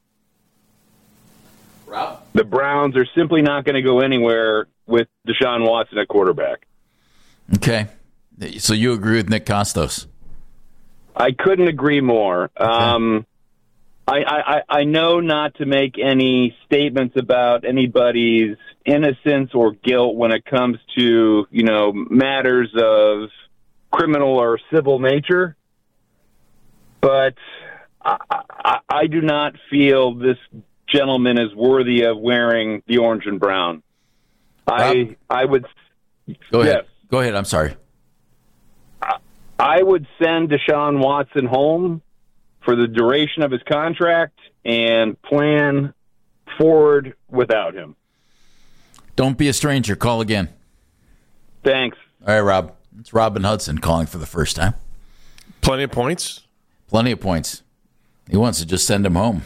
Rob? The Browns are simply not going to go anywhere with Deshaun Watson at quarterback. Okay. So you agree with Nick Costos? I couldn't agree more. Okay. Um, I, I, I know not to make any statements about anybody's innocence or guilt when it comes to, you know, matters of criminal or civil nature, but I, I, I do not feel this gentleman is worthy of wearing the orange and brown. I I would go ahead. Yes. Go ahead. I'm sorry. I, I would send Deshaun Watson home for the duration of his contract and plan forward without him. Don't be a stranger. Call again. Thanks. All right, Rob. It's Robin Hudson calling for the first time. Plenty of points. Plenty of points. He wants to just send him home.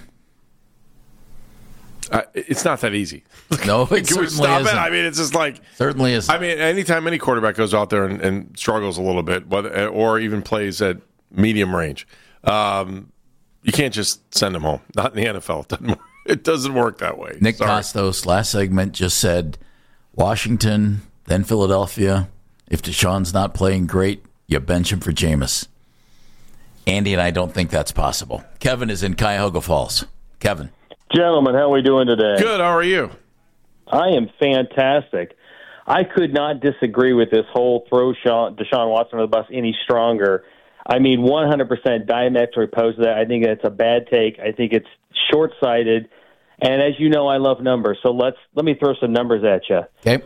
Uh, it's not that easy. No, it Can certainly we stop isn't. it? I mean, it's just like certainly is. I mean, anytime any quarterback goes out there and, and struggles a little bit, whether, or even plays at medium range, um, you can't just send him home. Not in the N F L. It doesn't work, it doesn't work that way. Nick Sorry. Costos, last segment, just said Washington, then Philadelphia. If Deshaun's not playing great, you bench him for Jameis. Andy and I don't think that's possible. Kevin is in Cuyahoga Falls. Kevin. Gentlemen, how are we doing today? Good. How are you? I am fantastic. I could not disagree with this whole throw Sean, Deshaun Watson under the bus any stronger. I mean, one hundred percent diametrically opposed to that. I think it's a bad take. I think it's short-sighted. And as you know, I love numbers. So let's let me throw some numbers at you. Okay.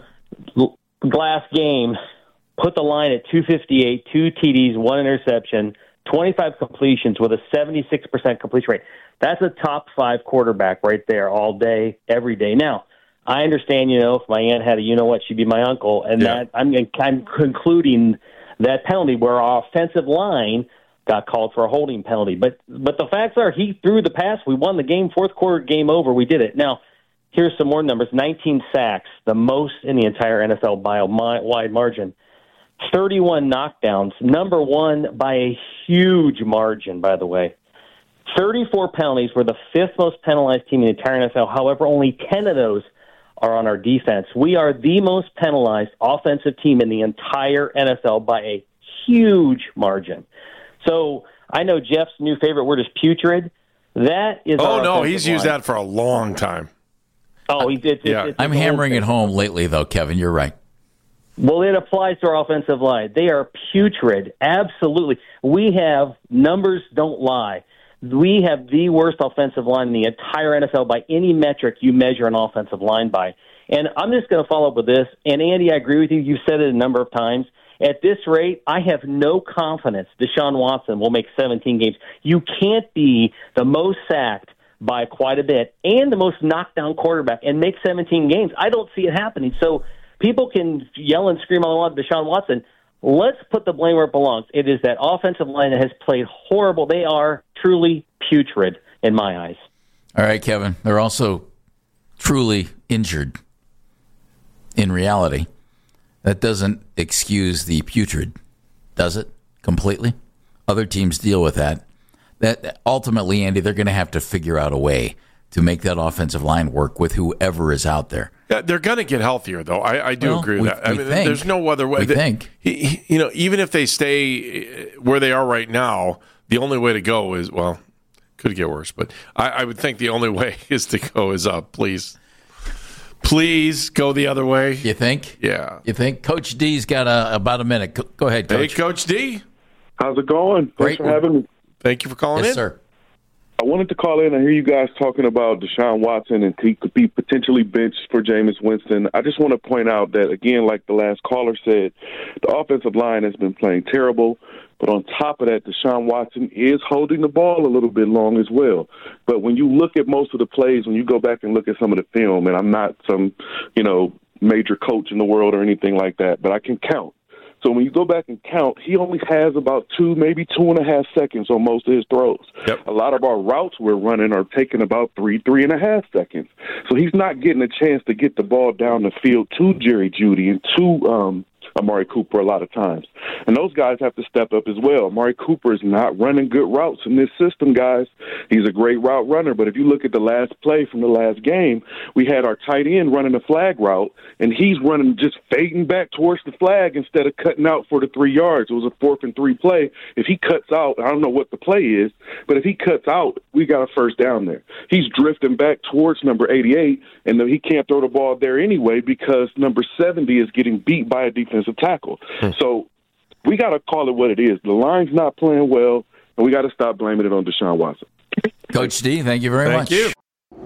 Last game, put the line at two fifty-eight, two T Ds, one interception, twenty-five completions with a seventy-six percent completion rate. That's a top five quarterback right there all day, every day. Now, I understand, you know, if my aunt had a you-know-what, she'd be my uncle, and yeah. that I'm, I'm concluding that penalty where our offensive line got called for a holding penalty. But but the facts are he threw the pass. We won the game. Fourth quarter, game over. We did it. Now, here's some more numbers. nineteen sacks, the most in the entire N F L by a wide margin. thirty-one knockdowns, number one by a huge margin, by the way. thirty-four penalties. We're the fifth most penalized team in the entire N F L. However, only ten of those are on our defense. We are the most penalized offensive team in the entire N F L by a huge margin. So I know Jeff's new favorite word is putrid. That is. Oh no, he's line. used that for a long time. Oh, he did. Yeah. I'm hammering it home lately, though, Kevin. You're right. Well, it applies to our offensive line. They are putrid. Absolutely. We have numbers don't lie. We have the worst offensive line in the entire N F L by any metric you measure an offensive line by. And I'm just going to follow up with this. And, Andy, I agree with you. You've said it a number of times. At this rate, I have no confidence Deshaun Watson will make seventeen games. You can't be the most sacked by quite a bit and the most knockdown quarterback and make seventeen games. I don't see it happening. So people can yell and scream all they want at Deshaun Watson. Let's put the blame where it belongs. It is that offensive line that has played horrible. They are truly putrid in my eyes. All right, Kevin. They're also truly injured in reality. That doesn't excuse the putrid, does it? Completely? Other teams deal with that. That ultimately, Andy, they're going to have to figure out a way to make that offensive line work with whoever is out there. Yeah, they're going to get healthier, though. I, I do well, agree with we, that. I we mean, think, there's no other way. We that, think. He, he, you know, even if they stay where they are right now, the only way to go is, well, could get worse, but I, I would think the only way is to go is up. Please. Please go the other way. You think? Yeah. You think? Coach D's got a, about a minute. Go, go ahead, Coach. Hey, Coach D. How's it going? Thanks Great. for having me. Thank you for calling yes, in. sir. I wanted to call in. I hear you guys talking about Deshaun Watson and he could be potentially benched for Jameis Winston. I just want to point out that, again, like the last caller said, the offensive line has been playing terrible. But on top of that, Deshaun Watson is holding the ball a little bit long as well. But when you look at most of the plays, when you go back and look at some of the film, and I'm not some, you know, major coach in the world or anything like that, but I can count. So when you go back and count, he only has about two, maybe two and a half seconds on most of his throws. Yep. A lot of our routes we're running are taking about three, three and a half seconds. So he's not getting a chance to get the ball down the field to Jerry Jeudy and to um, Amari Cooper a lot of times. And those guys have to step up as well. Amari Cooper is not running good routes in this system, guys. He's a great route runner, but if you look at the last play from the last game, we had our tight end running a flag route, and he's running just fading back towards the flag instead of cutting out for the three yards. It was a fourth and three play. If he cuts out, I don't know what the play is, but if he cuts out, we got a first down there. He's drifting back towards number eighty-eight, and he can't throw the ball there anyway because number seventy is getting beat by a defensive tackle. Hmm. So we got to call it what it is. The line's not playing well, and we got to stop blaming it on Deshaun Watson. Coach D, thank you very thank much. You.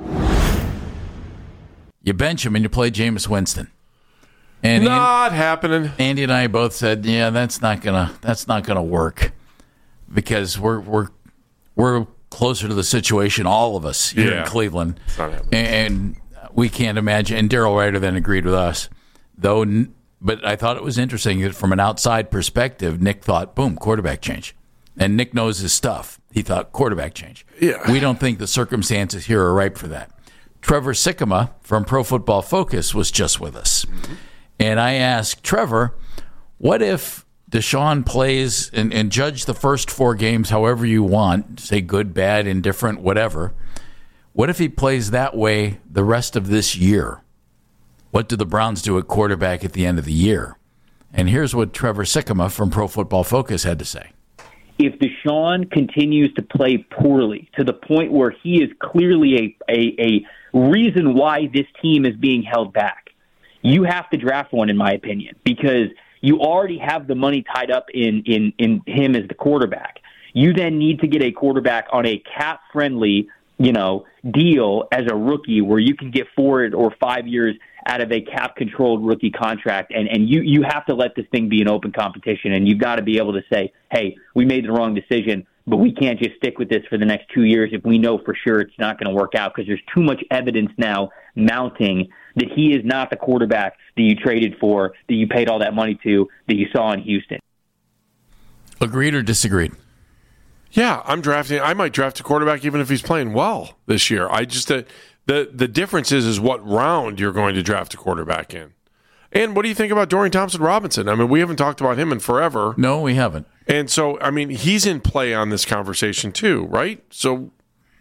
you bench him and you play Jameis Winston. And not Andy, happening. Andy and I both said, "Yeah, that's not gonna that's not gonna work," because we're we're we're closer to the situation, all of us here yeah. in Cleveland, It's not happening. and we can't imagine. And Daryl Ryder then agreed with us, though. But I thought it was interesting that from an outside perspective, Nick thought, "Boom, quarterback change," and Nick knows his stuff. He thought quarterback change. Yeah. We don't think the circumstances here are ripe for that. Trevor Sikkema from Pro Football Focus was just with us. Mm-hmm. And I asked Trevor, what if Deshaun plays and, and judge the first four games however you want, say good, bad, indifferent, whatever. What if he plays that way the rest of this year? What do the Browns do at quarterback at the end of the year? And here's what Trevor Sikkema from Pro Football Focus had to say. If Deshaun continues to play poorly to the point where he is clearly a, a, a reason why this team is being held back, you have to draft one, in my opinion, because you already have the money tied up in, in, in him as the quarterback. You then need to get a quarterback on a cap-friendly, you know, deal as a rookie where you can get four or five years out of a cap-controlled rookie contract, and, and you, you have to let this thing be an open competition, and you've got to be able to say, hey, we made the wrong decision, but we can't just stick with this for the next two years if we know for sure it's not going to work out, because there's too much evidence now mounting that he is not the quarterback that you traded for, that you paid all that money to, that you saw in Houston. Agreed or disagreed? Yeah, I'm drafting. I might draft a quarterback even if he's playing well this year. I just uh, the the difference is is what round you're going to draft a quarterback in. And what do you think about Dorian Thompson-Robinson? I mean, we haven't talked about him in forever. No, we haven't. And so, I mean, he's in play on this conversation too, right? So,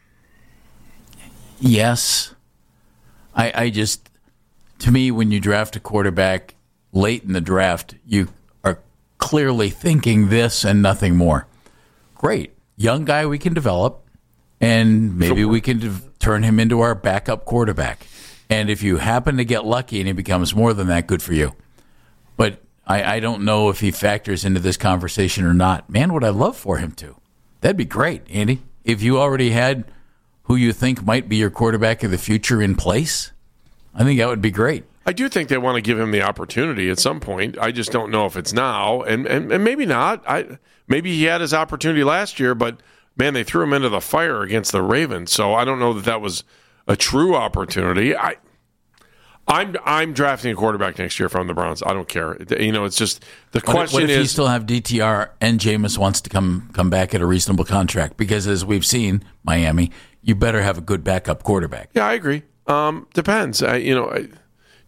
yes. I, I just, to me, when you draft a quarterback late in the draft, you are clearly thinking this and nothing more. Great. Young guy we can develop, and maybe we can de- turn him into our backup quarterback. And if you happen to get lucky and he becomes more than that, good for you. But I, I don't know if he factors into this conversation or not. Man, would I love for him to. That'd be great, Andy. If you already had who you think might be your quarterback of the future in place, I think that would be great. I do think they want to give him the opportunity at some point. I just don't know if it's now, and and, and maybe not. I maybe he had his opportunity last year, but man, they threw him into the fire against the Ravens. So I don't know that that was a true opportunity. I I'm I'm drafting a quarterback next year from the Browns. I don't care. You know, it's just the what question if, what if is, you still have D T R and Jameis wants to come come back at a reasonable contract? Because as we've seen, Miami, you better have a good backup quarterback. Yeah, I agree. Um, depends. I, you know. I,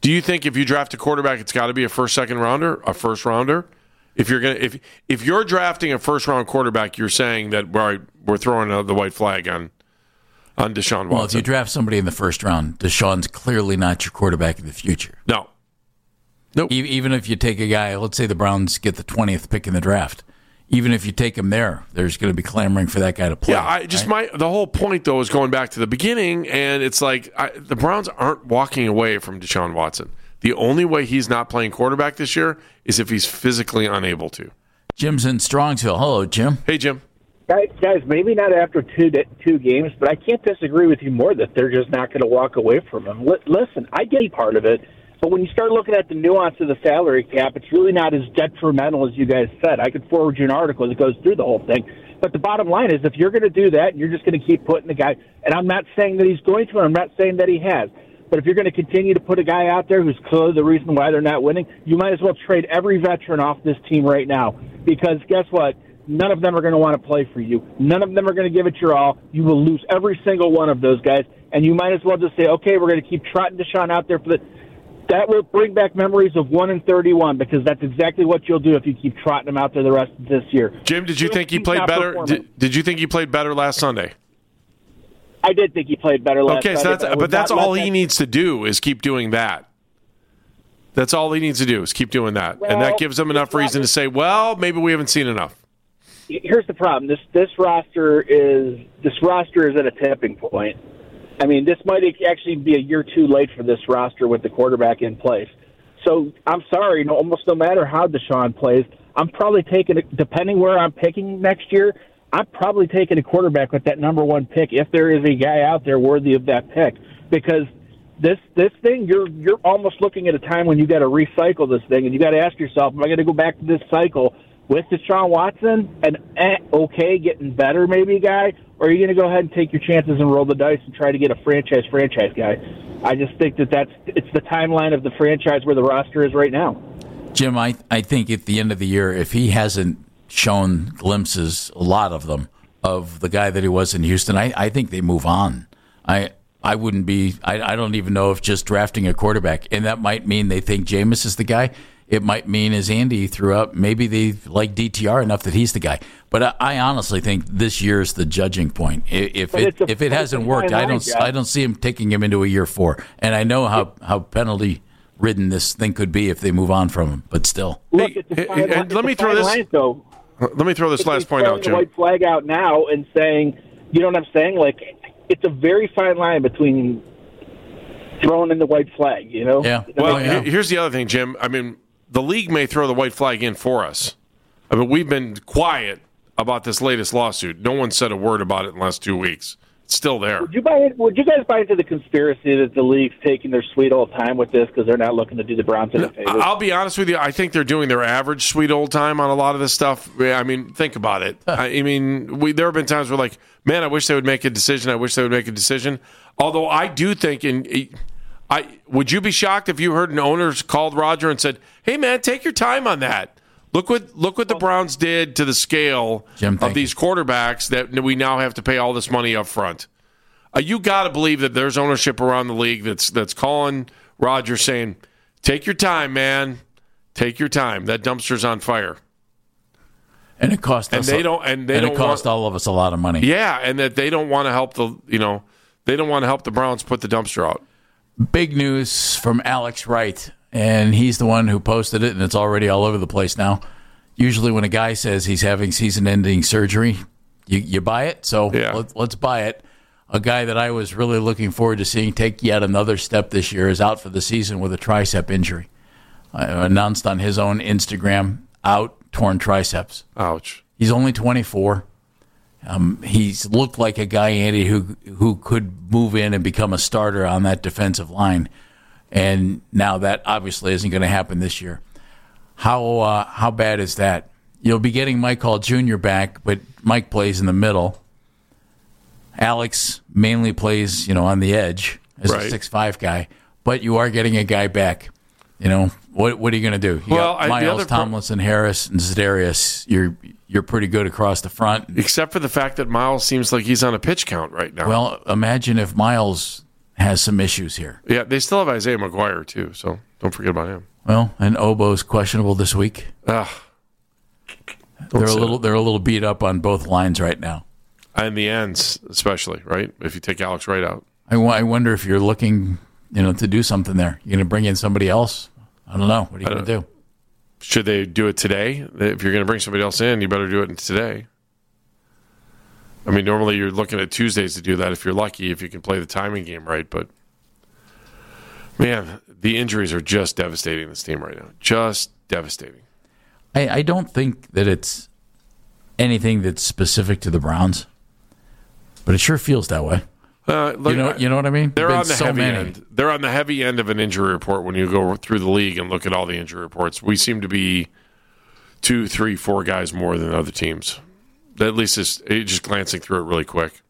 Do you think if you draft a quarterback, it's got to be a first, second rounder, a first rounder? If you're gonna, if if you're drafting a first round quarterback, you're saying that we're we're throwing the white flag on on Deshaun Watson. Well, if you draft somebody in the first round, Deshaun's clearly not your quarterback in the future. No. Nope. E- even if you take a guy, let's say the Browns get the twentieth pick in the draft. Even if you take him there, there's going to be clamoring for that guy to play. Yeah, I just right? my the whole point though is going back to the beginning, and it's like I, the Browns aren't walking away from Deshaun Watson. The only way he's not playing quarterback this year is if he's physically unable to. Jim's in Strongsville. Hello, Jim. Hey, Jim. Guys, guys, maybe not after two two games, but I can't disagree with you more that they're just not going to walk away from him. L- listen, I get part of it, but when you start looking at the nuance of the salary cap, it's really not as detrimental as you guys said. I could forward you an article that goes through the whole thing. But the bottom line is, if you're going to do that, you're just going to keep putting the guy, and I'm not saying that he's going to, and I'm not saying that he has, but if you're going to continue to put a guy out there who's clearly the reason why they're not winning, you might as well trade every veteran off this team right now. Because guess what? None of them are going to want to play for you. None of them are going to give it your all. You will lose every single one of those guys, and you might as well just say, okay, we're going to keep trotting Deshaun out there for the. That will bring back memories of one and thirty-one, because that's exactly what you'll do if you keep trotting him out there the rest of this year. Jim, did you think he played better? Did, did you think he played better last Sunday? I did think he played better last Okay, so Sunday, that's, but, but that's not all let he that- needs to do is keep doing that. That's all he needs to do is keep doing that, Well, and that gives him enough reason to say, "Well, maybe we haven't seen enough." Here's the problem: this this roster is this roster is at a tipping point. I mean, this might actually be a year too late for this roster with the quarterback in place. So I'm sorry, no, almost no matter how Deshaun plays, I'm probably taking, depending where I'm picking next year, I'm probably taking a quarterback with that number one pick if there is a guy out there worthy of that pick. Because this this thing, you're you're almost looking at a time when you got to recycle this thing, and you got to ask yourself, am I going to go back to this cycle with Deshaun Watson, an eh, okay, getting better maybe guy, or are you going to go ahead and take your chances and roll the dice and try to get a franchise franchise guy? I just think that that's it's the timeline of the franchise where the roster is right now. Jim, I I think at the end of the year, if he hasn't shown glimpses, a lot of them, of the guy that he was in Houston, I, I think they move on. I I wouldn't be. I, I don't even know if just drafting a quarterback, and that might mean they think Jameis is the guy. It might mean, as Andy threw up, maybe they like D T R enough that he's the guy. But I, I honestly think this year is the judging point. If it a, if it hasn't worked, I don't line, I don't see him taking him into a year four. And I know how, how penalty ridden this thing could be if they move on from him. But still, look, it's a fine, hey, it's let me a throw fine this. line, though. Let me throw this If last he's point throwing out, the Jim. white flag out now and saying, you know what I'm saying? Like, it's a very fine line between throwing in the white flag. You know? Yeah. Well, he- here's the other thing, Jim. I mean, the league may throw the white flag in for us. I mean, we've been quiet about this latest lawsuit. No one said a word about it in the last two weeks. It's still there. Would you buy? Would you guys buy into the conspiracy that the league's taking their sweet old time with this because they're not looking to do the Browns any favors? I'll be honest with you. I think they're doing their average sweet old time on a lot of this stuff. I mean, think about it. I mean, we there have been times where, like, man, I wish they would make a decision. I wish they would make a decision. Although I do think, in, I would you be shocked if you heard an owner called Roger and said, "Hey, man, take your time on that. Look what look what the Browns did to the scale Jim, of these quarterbacks that we now have to pay all this money up front." Uh, you got to believe that there's ownership around the league that's that's calling Roger saying, "Take your time, man. Take your time. That dumpster's on fire." And it cost and us. they a, don't. And they and don't it cost want, all of us a lot of money. Yeah, and that they don't want to help the you know they don't want to help the Browns put the dumpster out. Big news from Alex Wright, and he's the one who posted it, and it's already all over the place now. Usually, when a guy says he's having season-ending surgery, you you buy it. So Yeah. let, let's buy it. A guy that I was really looking forward to seeing take yet another step this year is out for the season with a tricep injury. Uh, announced on his own Instagram, out, torn triceps. Ouch. He's only twenty-four. Um, he's looked like a guy, Andy, who who could move in and become a starter on that defensive line. And now that obviously isn't going to happen this year. How uh, how bad is that? You'll be getting Mike Hall Junior back, but Mike plays in the middle. Alex mainly plays, you know, on the edge as Right. a six five guy, but you are getting a guy back. You know, what what are you going to do? You Well, got I- the Miles, other pro- Tomlinson, Harris, and Zedarius. You're you're pretty good across the front. Except for the fact that Miles seems like he's on a pitch count right now. Well, imagine if Miles has some issues here. Yeah, they still have Isaiah McGuire, too, so don't forget about him. Well, and Obo's questionable this week. Ugh. They're a little they're a little beat up on both lines right now. And the ends, especially, right? If you take Alex Wright out. I, w- I wonder if you're looking, you know, to do something there. You're going to bring in somebody else? I don't know. What are you going to do? Should they do it today? If you're going to bring somebody else in, you better do it today. I mean, normally you're looking at Tuesdays to do that if you're lucky, if you can play the timing game right. But, man, the injuries are just devastating this team right now. Just devastating. I, I don't think that it's anything that's specific to the Browns, but it sure feels that way. Uh, look, you know, you know what I mean? They're on the so heavy many. end. They're on the heavy end of an injury report when you go through the league and look at all the injury reports. We seem to be two, three, four guys more than other teams. At least it's, it's just glancing through it really quick.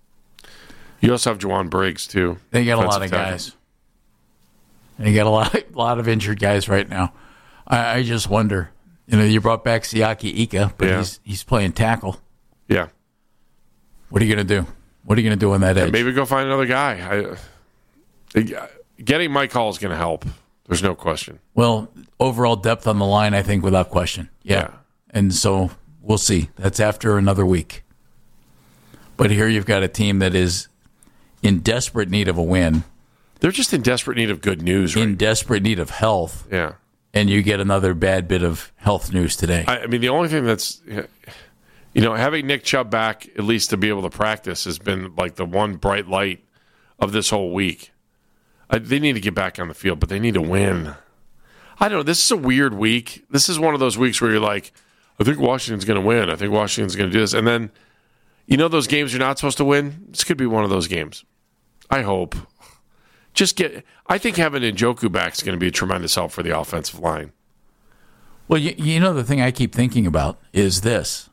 You also have Juwan Briggs, too. They got a lot of guys. They got a lot, a lot of injured guys right now. I, I just wonder. You know, you brought back Siaki Ika, but Yeah. he's he's playing tackle. Yeah. What are you going to do? What are you going to do on that edge? Maybe go find another guy. I, getting Mike Hall is going to help. There's no question. Well, overall depth on the line, I think, without question. Yeah. Yeah. And so we'll see. That's after another week. But here you've got a team that is in desperate need of a win. They're just in desperate need of good news. In right? desperate need of health. Yeah. And you get another bad bit of health news today. I, I mean, the only thing that's, you know, having Nick Chubb back, at least to be able to practice, has been like the one bright light of this whole week. I, they need to get back on the field, but they need to win. I don't know. This is a weird week. This is one of those weeks where you're like, I think Washington's going to win. I think Washington's going to do this. And then, you know, those games you're not supposed to win? This could be one of those games. I hope. Just get. I think having Njoku back is going to be a tremendous help for the offensive line. Well, you, you know, the thing I keep thinking about is this.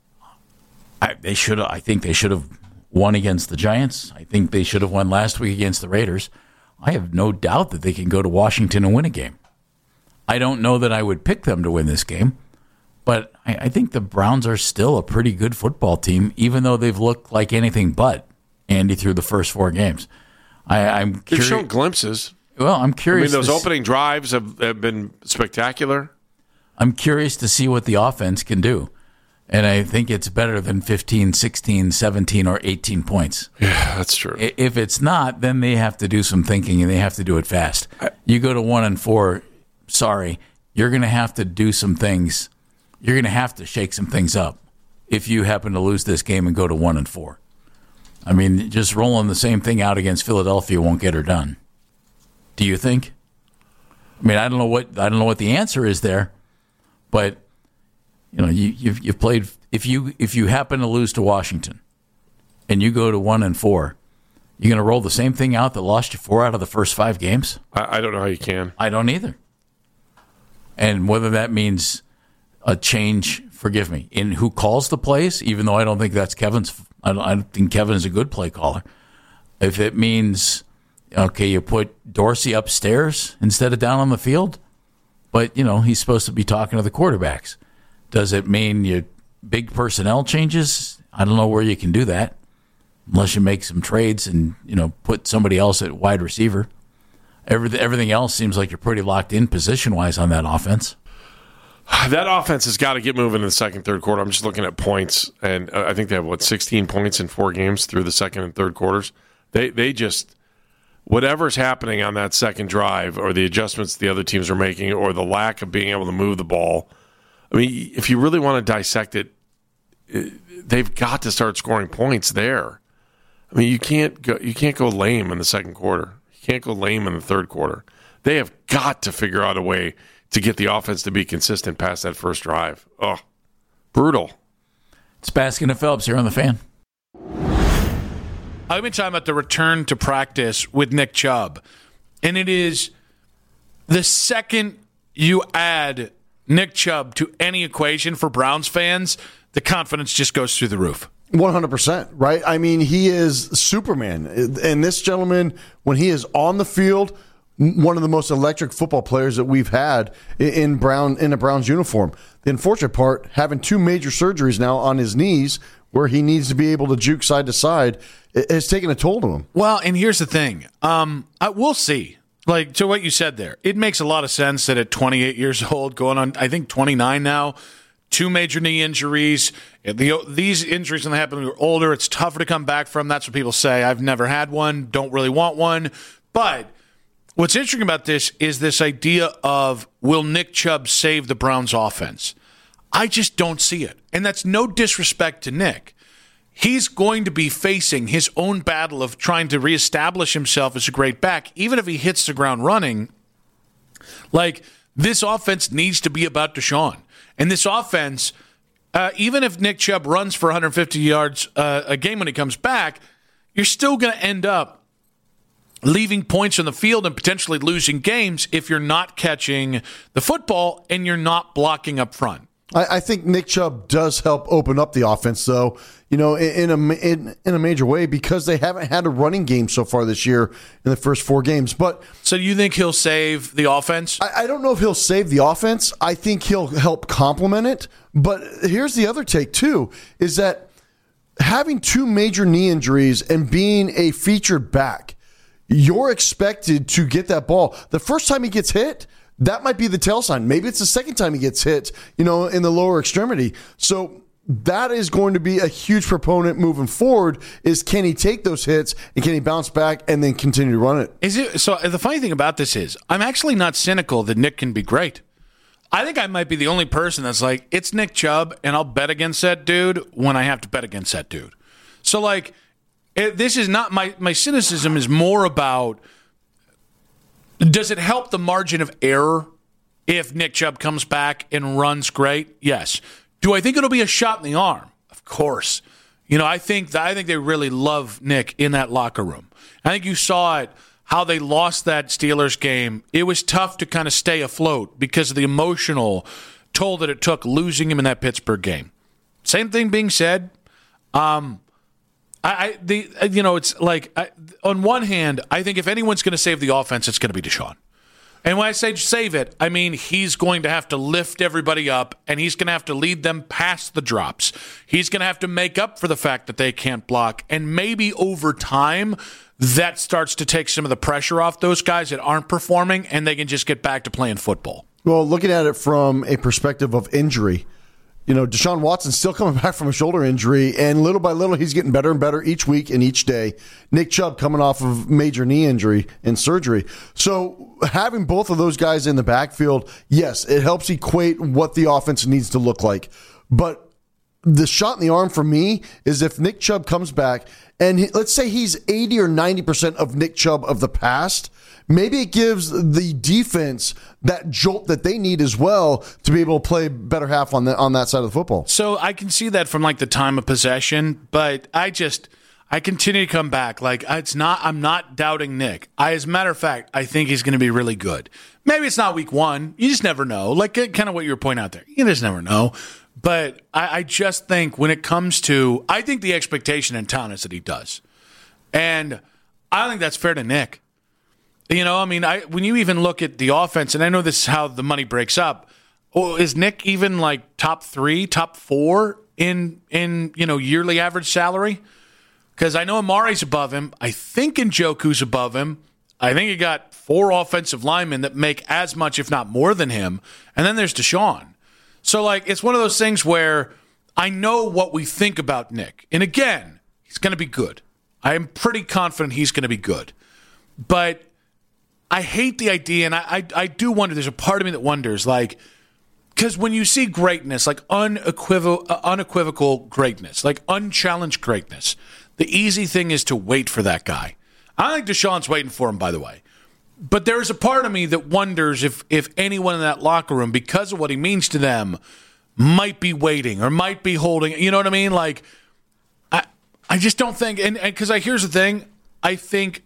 I, they should. I think they should have won against the Giants. I think they should have won last week against the Raiders. I have no doubt that they can go to Washington and win a game. I don't know that I would pick them to win this game, but I, I think the Browns are still a pretty good football team, even though they've looked like anything but Andy through the first four games. I, I'm They've curious. shown glimpses. Well, I'm curious. I mean, those to opening drives have, have been spectacular. I'm curious to see what the offense can do. And I think it's better than fifteen, sixteen, seventeen, or eighteen points. Yeah, that's true. If it's not, then they have to do some thinking, and they have to do it fast. You go to one and four, sorry, you're going to have to do some things. You're going to have to shake some things up if you happen to lose this game and go to one and four. I mean, just rolling the same thing out against Philadelphia won't get her done. Do you think? I mean, I don't know what I don't know what the answer is there, but you know, you you've, you've played. If you if you happen to lose to Washington, and you go to one and four, you're going to roll the same thing out that lost you four out of the first five games. I, I don't know how you can. I don't either. And whether that means a change, forgive me, in who calls the plays, even though I don't think that's Kevin's. I don't, I don't think Kevin is a good play caller. If it means, okay, you put Dorsey upstairs instead of down on the field, but, you know, he's supposed to be talking to the quarterbacks. Does it mean you big personnel changes? I don't know where you can do that unless you make some trades and, you know, put somebody else at wide receiver. Everything, everything else seems like you're pretty locked in position-wise on that offense. That offense has got to get moving in the second, third quarter. I'm just looking at points, and I think they have, what, sixteen points in four games through the second and third quarters. They they just, whatever's happening on that second drive or the adjustments the other teams are making or the lack of being able to move the ball, I mean, if you really want to dissect it, they've got to start scoring points there. I mean, you can't go, you can't go lame in the second quarter. You can't go lame in the third quarter. They have got to figure out a way to get the offense to be consistent past that first drive. Oh, brutal. It's Baskin and Phelps here on The Fan. I've been talking about the return to practice with Nick Chubb. And it is the second you add Nick Chubb to any equation for Browns fans, the confidence just goes through the roof. one hundred percent, right? I mean, he is Superman. And this gentleman, when he is on the field, one of the most electric football players that we've had in Brown in a Browns uniform. The unfortunate part, having two major surgeries now on his knees where he needs to be able to juke side to side, it has taken a toll to him. Well, and here's the thing. Um, I, we'll see. Like, to what you said there, it makes a lot of sense that at twenty-eight years old, going on, I think, twenty-nine now, two major knee injuries. The, these injuries, when they happen when you're older, it's tougher to come back from. That's what people say. I've never had one, don't really want one. But what's interesting about this is this idea of, will Nick Chubb save the Browns offense? I just don't see it. And that's no disrespect to Nick. He's going to be facing his own battle of trying to reestablish himself as a great back, even if he hits the ground running. Like, this offense needs to be about Deshaun. And this offense, uh, even if Nick Chubb runs for one hundred fifty yards uh, a game when he comes back, you're still going to end up leaving points on the field and potentially losing games if you're not catching the football and you're not blocking up front. I, I think Nick Chubb does help open up the offense, though, you know, in, in a in, in a major way, because they haven't had a running game so far this year in the first four games. But so you think he'll save the offense? I, I don't know if he'll save the offense. I think he'll help complement it. But here's the other take too: is that having two major knee injuries and being a featured back, you're expected to get that ball. The first time he gets hit, that might be the tail sign. Maybe it's the second time he gets hit, you know, in the lower extremity. So that is going to be a huge proponent moving forward, is can he take those hits and can he bounce back and then continue to run it? Is it so the funny thing about this is I'm actually not cynical that Nick can be great. I think I might be the only person that's like, it's Nick Chubb and I'll bet against that dude when I have to bet against that dude. So like, it, this is not my, my cynicism is more about, does it help the margin of error if Nick Chubb comes back and runs great? Yes. Do I think it'll be a shot in the arm? Of course. You know, I think that, I think they really love Nick in that locker room. I think you saw it, how they lost that Steelers game. It was tough to kind of stay afloat because of the emotional toll that it took losing him in that Pittsburgh game. Same thing being said, um, I, I the you know it's like I, on one hand, I think if anyone's going to save the offense, it's going to be Deshaun. And when I say save it, I mean he's going to have to lift everybody up, and he's going to have to lead them past the drops. He's going to have to make up for the fact that they can't block, and maybe over time that starts to take some of the pressure off those guys that aren't performing, and they can just get back to playing football. Well, looking at it from a perspective of injury, you know, Deshaun Watson's still coming back from a shoulder injury, and little by little, he's getting better and better each week and each day. Nick Chubb coming off of major knee injury and surgery. So having both of those guys in the backfield, yes, it helps equate what the offense needs to look like. But the shot in the arm for me is if Nick Chubb comes back, and he, let's say he's eighty or ninety percent of Nick Chubb of the past, maybe it gives the defense that jolt that they need as well to be able to play better half on the, on that side of the football. So I can see that from like the time of possession, but I just I continue to come back. Like it's not I'm not doubting Nick. I, as a matter of fact, I think he's going to be really good. Maybe it's not week one. You just never know. Like kind of what you were pointing out there. You just never know. But I, I just think when it comes to, I think the expectation in town is that he does. And I think that's fair to Nick. You know, I mean, I when you even look at the offense, and I know this is how the money breaks up, oh, is Nick even like top three, top four in, in you know, yearly average salary? Because I know Amari's above him. I think Njoku's above him. I think you got four offensive linemen that make as much, if not more than him. And then there's Deshaun. So, like, it's one of those things where I know what we think about Nick. And again, he's going to be good. I am pretty confident he's going to be good. But I hate the idea, and I, I, I do wonder, there's a part of me that wonders, like, because when you see greatness, like unequivocal, uh, unequivocal greatness, like unchallenged greatness, the easy thing is to wait for that guy. I think Deshaun's waiting for him, by the way. But there's a part of me that wonders if, if anyone in that locker room, because of what he means to them, might be waiting or might be holding. You know what I mean? Like, I I just don't think, and because I here's the thing, I think,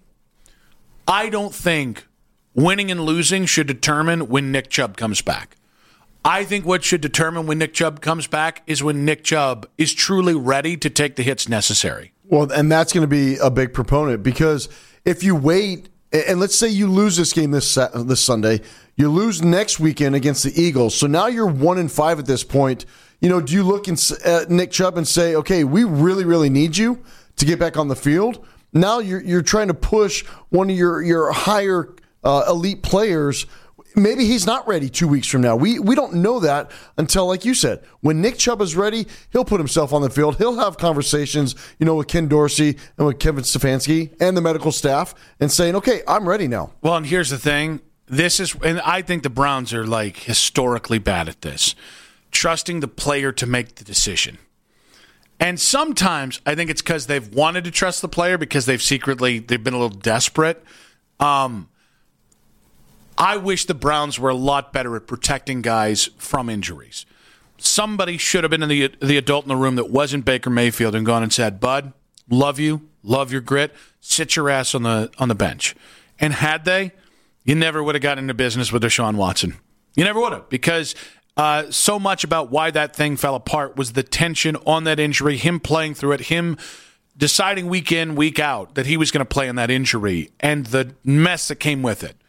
I don't think winning and losing should determine when Nick Chubb comes back. I think what should determine when Nick Chubb comes back is when Nick Chubb is truly ready to take the hits necessary. Well, and that's going to be a big proponent, because if you wait and, and let's say you lose this game this this Sunday, you lose next weekend against the Eagles. So now you're one and five at this point. You know, do you look at Nick Chubb and say, okay, we really, really need you to get back on the field? Now you're you're trying to push one of your your higher uh, elite players. Maybe he's not ready two weeks from now. We we don't know that until, like you said, when Nick Chubb is ready, he'll put himself on the field. He'll have conversations, you know, with Ken Dorsey and with Kevin Stefanski and the medical staff and saying, okay, I'm ready now. Well, and here's the thing. This is, and I think the Browns are like historically bad at this, trusting the player to make the decision. And sometimes I think it's because they've wanted to trust the player because they've secretly, they've been a little desperate. Um, I wish the Browns were a lot better at protecting guys from injuries. Somebody should have been in the the adult in the room that wasn't Baker Mayfield and gone and said, "Bud, love you, love your grit. Sit your ass on the on the bench." And had they, you never would have gotten into business with Deshaun Watson. You never would have, because uh, so much about why that thing fell apart was the tension on that injury, him playing through it, him deciding week in, week out that he was going to play in that injury, and the mess that came with it.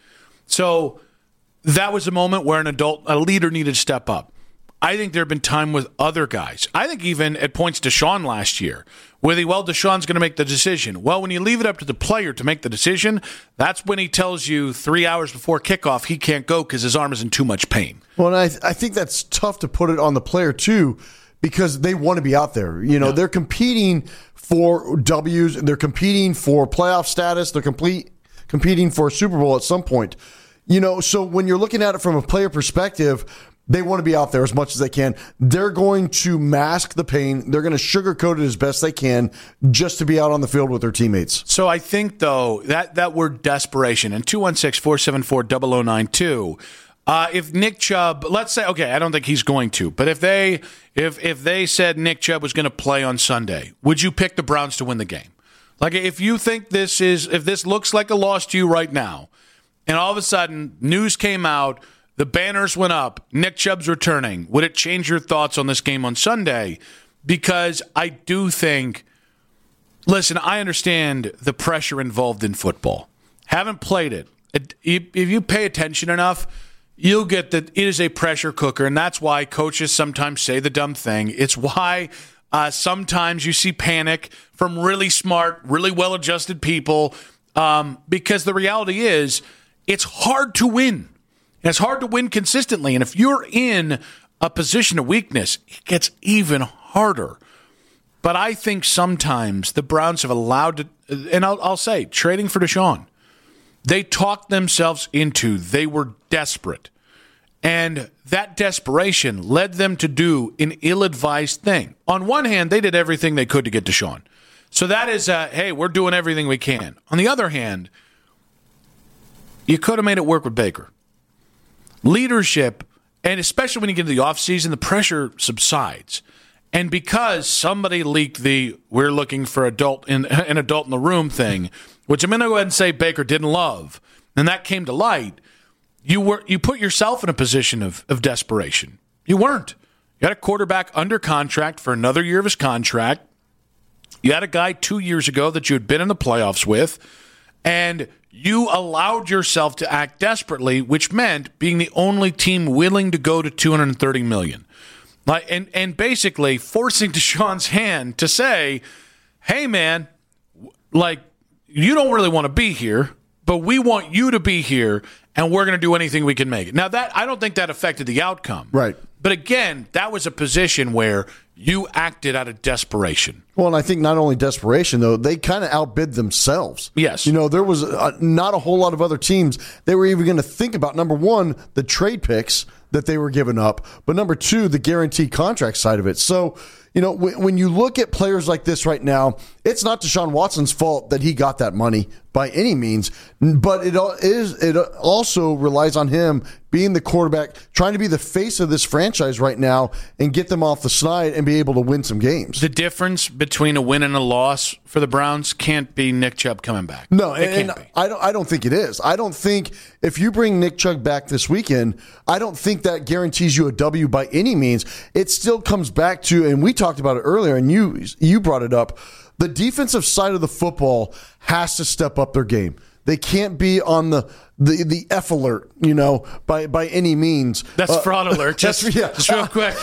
So that was a moment where an adult, a leader needed to step up. I think there have been time with other guys. I think even at points Deshaun last year, where they, well, Deshaun's going to make the decision. Well, when you leave it up to the player to make the decision, that's when he tells you three hours before kickoff he can't go because his arm is in too much pain. Well, and I, I think that's tough to put it on the player, too, because they want to be out there. You know, yeah. They're competing for W's. They're competing for playoff status. They're complete. competing for a Super Bowl at some point. You know, so when you're looking at it from a player perspective, they want to be out there as much as they can. They're going to mask the pain. They're going to sugarcoat it as best they can just to be out on the field with their teammates. So I think, though, that, that word desperation, and two one six, four seven four, zero zero nine two, uh, if Nick Chubb, let's say, okay, I don't think he's going to, but if they if if they said Nick Chubb was going to play on Sunday, would you pick the Browns to win the game? Like, if you think this is, if this looks like a loss to you right now, and all of a sudden news came out, the banners went up, Nick Chubb's returning, would it change your thoughts on this game on Sunday? Because I do think, listen, I understand the pressure involved in football. Haven't played it. If you pay attention enough, you'll get that it is a pressure cooker, and that's why coaches sometimes say the dumb thing. It's why Uh, sometimes you see panic from really smart, really well-adjusted people um, because the reality is it's hard to win. And it's hard to win consistently. And if you're in a position of weakness, it gets even harder. But I think sometimes the Browns have allowed, to, and I'll, I'll say, trading for Deshaun, they talked themselves into, they were desperate. And that desperation led them to do an ill-advised thing. On one hand, they did everything they could to get Deshaun. So that is, uh, hey, we're doing everything we can. On the other hand, you could have made it work with Baker. Leadership, and especially when you get into the offseason, the pressure subsides. And because somebody leaked the we're looking for adult in, an adult in the room thing, which I'm going to go ahead and say Baker didn't love, and that came to light, You were you put yourself in a position of, of desperation. You weren't. You had a quarterback under contract for another year of his contract. You had a guy two years ago that you had been in the playoffs with, and you allowed yourself to act desperately, which meant being the only team willing to go to two hundred thirty million dollars. Like, and, and basically forcing Deshaun's hand to say, hey, man, like, you don't really want to be here, but we want you to be here, and we're going to do anything we can make it. Now, that I don't think that affected the outcome. Right. But again, that was a position where you acted out of desperation. Well, and I think not only desperation, though, they kind of outbid themselves. Yes. You know, there was a, not a whole lot of other teams they were even going to think about, number one, the trade picks that they were giving up, but number two, the guaranteed contract side of it. So, you know, when, when you look at players like this right now, it's not Deshaun Watson's fault that he got that money by any means, but it is it also relies on him being the quarterback, trying to be the face of this franchise right now and get them off the snide and be able to win some games. The difference between a win and a loss for the Browns can't be Nick Chubb coming back. No, it and, can't and be. I don't. I don't think it is. I don't think if you bring Nick Chubb back this weekend, I don't think that guarantees you a W by any means. It still comes back to, and we talked about it earlier, and you you brought it up. The defensive side of the football has to step up their game. They can't be on the the, the F alert, you know, by, by any means. That's uh, fraud alert. Just, yeah. just real quick.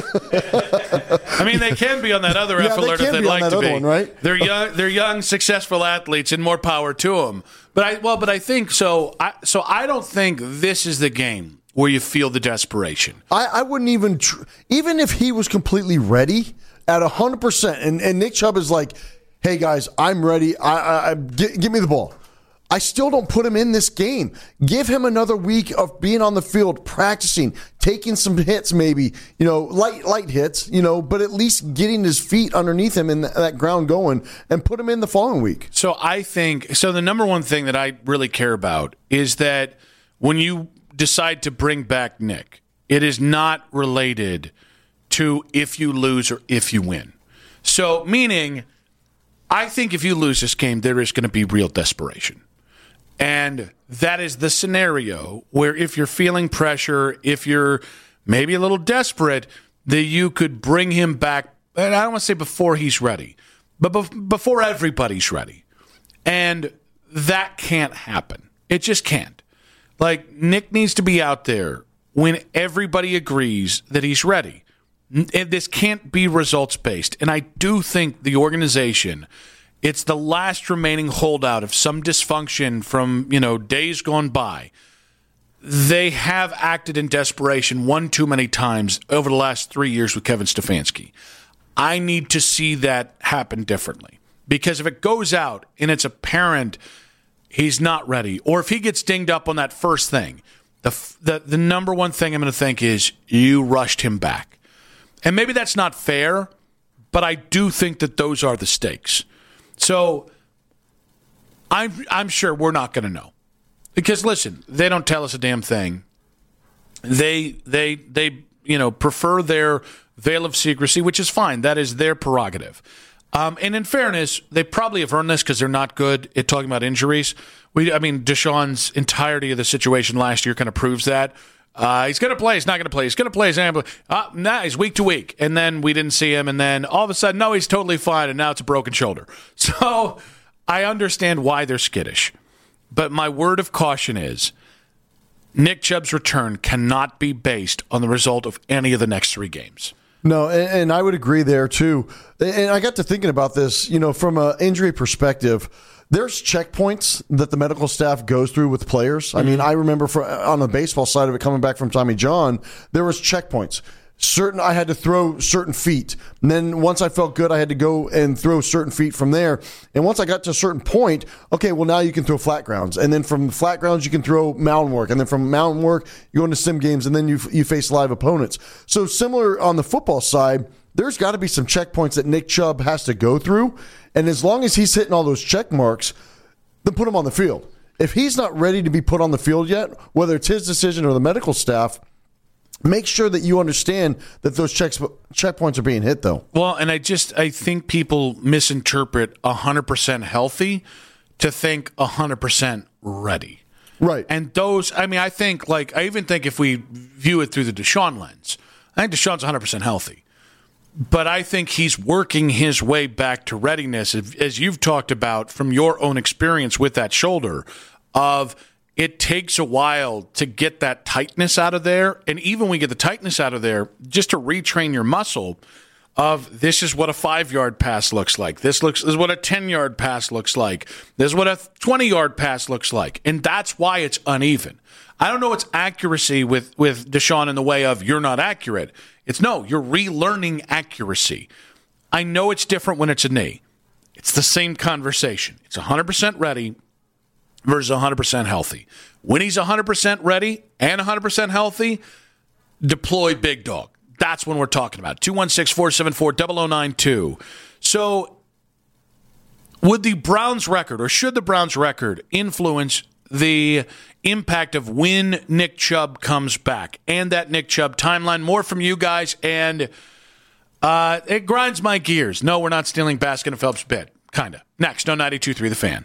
I mean, they can be on that other yeah, F alert they if they'd be like on that to other be. One, right? They're young. They're young, successful athletes, and more power to them. But I well, but I think so. I, so I don't think this is the game where you feel the desperation. I, I wouldn't even, tr- even if he was completely ready at one hundred percent, and, and Nick Chubb is like, hey, guys, I'm ready. I, I, I g- Give me the ball. I still don't put him in this game. Give him another week of being on the field, practicing, taking some hits maybe, you know, light light hits, you know, but at least getting his feet underneath him and that ground going, and put him in the following week. So I think, so the number one thing that I really care about is that when you decide to bring back Nick, it is not related to if you lose or if you win. So meaning, I think if you lose this game, there is going to be real desperation. And that is the scenario where if you're feeling pressure, if you're maybe a little desperate, that you could bring him back, and I don't want to say before he's ready, but be- before everybody's ready. And that can't happen. It just can't. Like, Nick needs to be out there when everybody agrees that he's ready. And this can't be results-based. And I do think the organization, it's the last remaining holdout of some dysfunction from, you know, days gone by. They have acted in desperation one too many times over the last three years with Kevin Stefanski. I need to see that happen differently. Because if it goes out and it's apparent he's not ready, or if he gets dinged up on that first thing, the the, the number one thing I'm going to think is you rushed him back. And maybe that's not fair, but I do think that those are the stakes. So I'm I'm sure we're not going to know, because listen, they don't tell us a damn thing. They they they you know prefer their veil of secrecy, which is fine. That is their prerogative. Um, and in fairness, they probably have earned this because they're not good at talking about injuries. We I mean, Deshaun's entirety of the situation last year kind of proves that. Uh, he's going to play. He's not going to play. He's going to play. He's not going to play. Uh, nah, he's week to week. And then we didn't see him. And then all of a sudden, no, he's totally fine. And now it's a broken shoulder. So I understand why they're skittish. But my word of caution is Nick Chubb's return cannot be based on the result of any of the next three games. No, and, and I would agree there, too. And I got to thinking about this, you know, from an injury perspective. There's checkpoints that the medical staff goes through with players. I mean, I remember for, on the baseball side of it, coming back from Tommy John, there was checkpoints. Certain, I had to throw certain feet. And then once I felt good, I had to go and throw certain feet from there. And once I got to a certain point, okay, well, now you can throw flat grounds. And then from flat grounds, you can throw mountain work. And then from mountain work, you go into sim games, and then you you face live opponents. So similar on the football side, there's got to be some checkpoints that Nick Chubb has to go through. And as long as he's hitting all those check marks, then put him on the field. If he's not ready to be put on the field yet, whether it's his decision or the medical staff, make sure that you understand that those checks, checkpoints are being hit, though. Well, and I just I think people misinterpret one hundred percent healthy to think one hundred percent ready. Right. And those, I mean, I think, like, I even think if we view it through the Deshaun lens, I think Deshaun's one hundred percent healthy. But I think he's working his way back to readiness, as you've talked about from your own experience with that shoulder, of it takes a while to get that tightness out of there. And even when we get the tightness out of there, just to retrain your muscle of this is what a five-yard pass looks like. This looks this is what a ten-yard pass looks like. This is what a twenty-yard pass looks like. And that's why it's uneven. I don't know what's accuracy with, with Deshaun in the way of you're not accurate. It's no, you're relearning accuracy. I know it's different when it's a knee. It's the same conversation. It's one hundred percent ready versus one hundred percent healthy. When he's one hundred percent ready and one hundred percent healthy, deploy big dog. That's when we're talking about. two one six, four seven four, zero zero nine two. So would the Browns record, or should the Browns record, influence the impact of when Nick Chubb comes back and that Nick Chubb timeline? More from you guys, and uh, it grinds my gears. No, we're not stealing Baskin and Phelps' bit. Kind of. Next on ninety-two point three The Fan.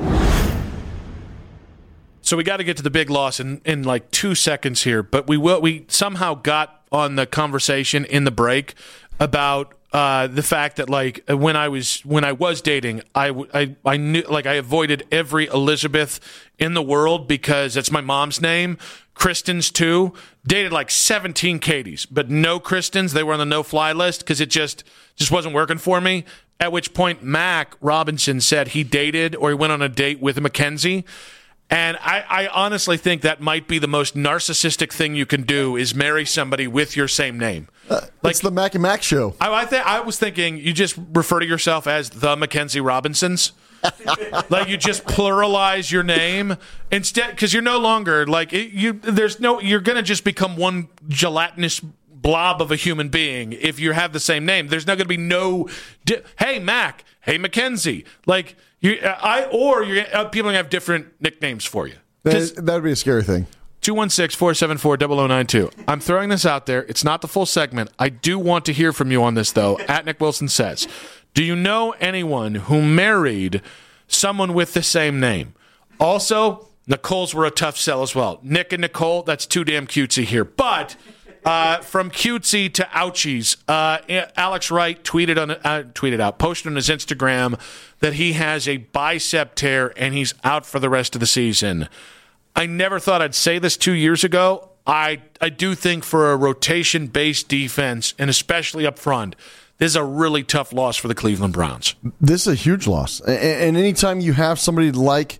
So we got to get to the big loss in, in like two seconds here, but we will. We somehow got on the conversation in the break about uh, the fact that like when I was when I was dating, I, I I knew like I avoided every Elizabeth in the world because it's my mom's name. Kristen's too. Dated like seventeen Katies, but no Kristens. They were on the no-fly list because it just just wasn't working for me. At which point, Mac Robinson said he dated or he went on a date with Mackenzie. And I, I honestly think that might be the most narcissistic thing you can do is marry somebody with your same name. Uh, like, it's the Mac and Mac show. I, I, th- I was thinking you just refer to yourself as the Mackenzie Robinsons. Like you just pluralize your name instead because you're no longer like it, you. There's no. You're gonna just become one gelatinous blob of a human being if you have the same name. There's not gonna be no. Di- hey Mac. Hey Mackenzie. Like. You, I or you're, uh, people are going to have different nicknames for you. That would be a scary thing. two one six, four seven four, zero zero nine two. I'm throwing this out there. It's not the full segment. I do want to hear from you on this, though. At Nick Wilson says, do you know anyone who married someone with the same name? Also, Nicole's were a tough sell as well. Nick and Nicole, that's too damn cutesy here. But... Uh, from cutesy to ouchies, uh, Alex Wright tweeted on uh, tweeted out, posted on his Instagram that he has a bicep tear and he's out for the rest of the season. I never thought I'd say this two years ago. I I do think for a rotation-based defense, and especially up front, this is a really tough loss for the Cleveland Browns. This is a huge loss, and, and anytime you have somebody like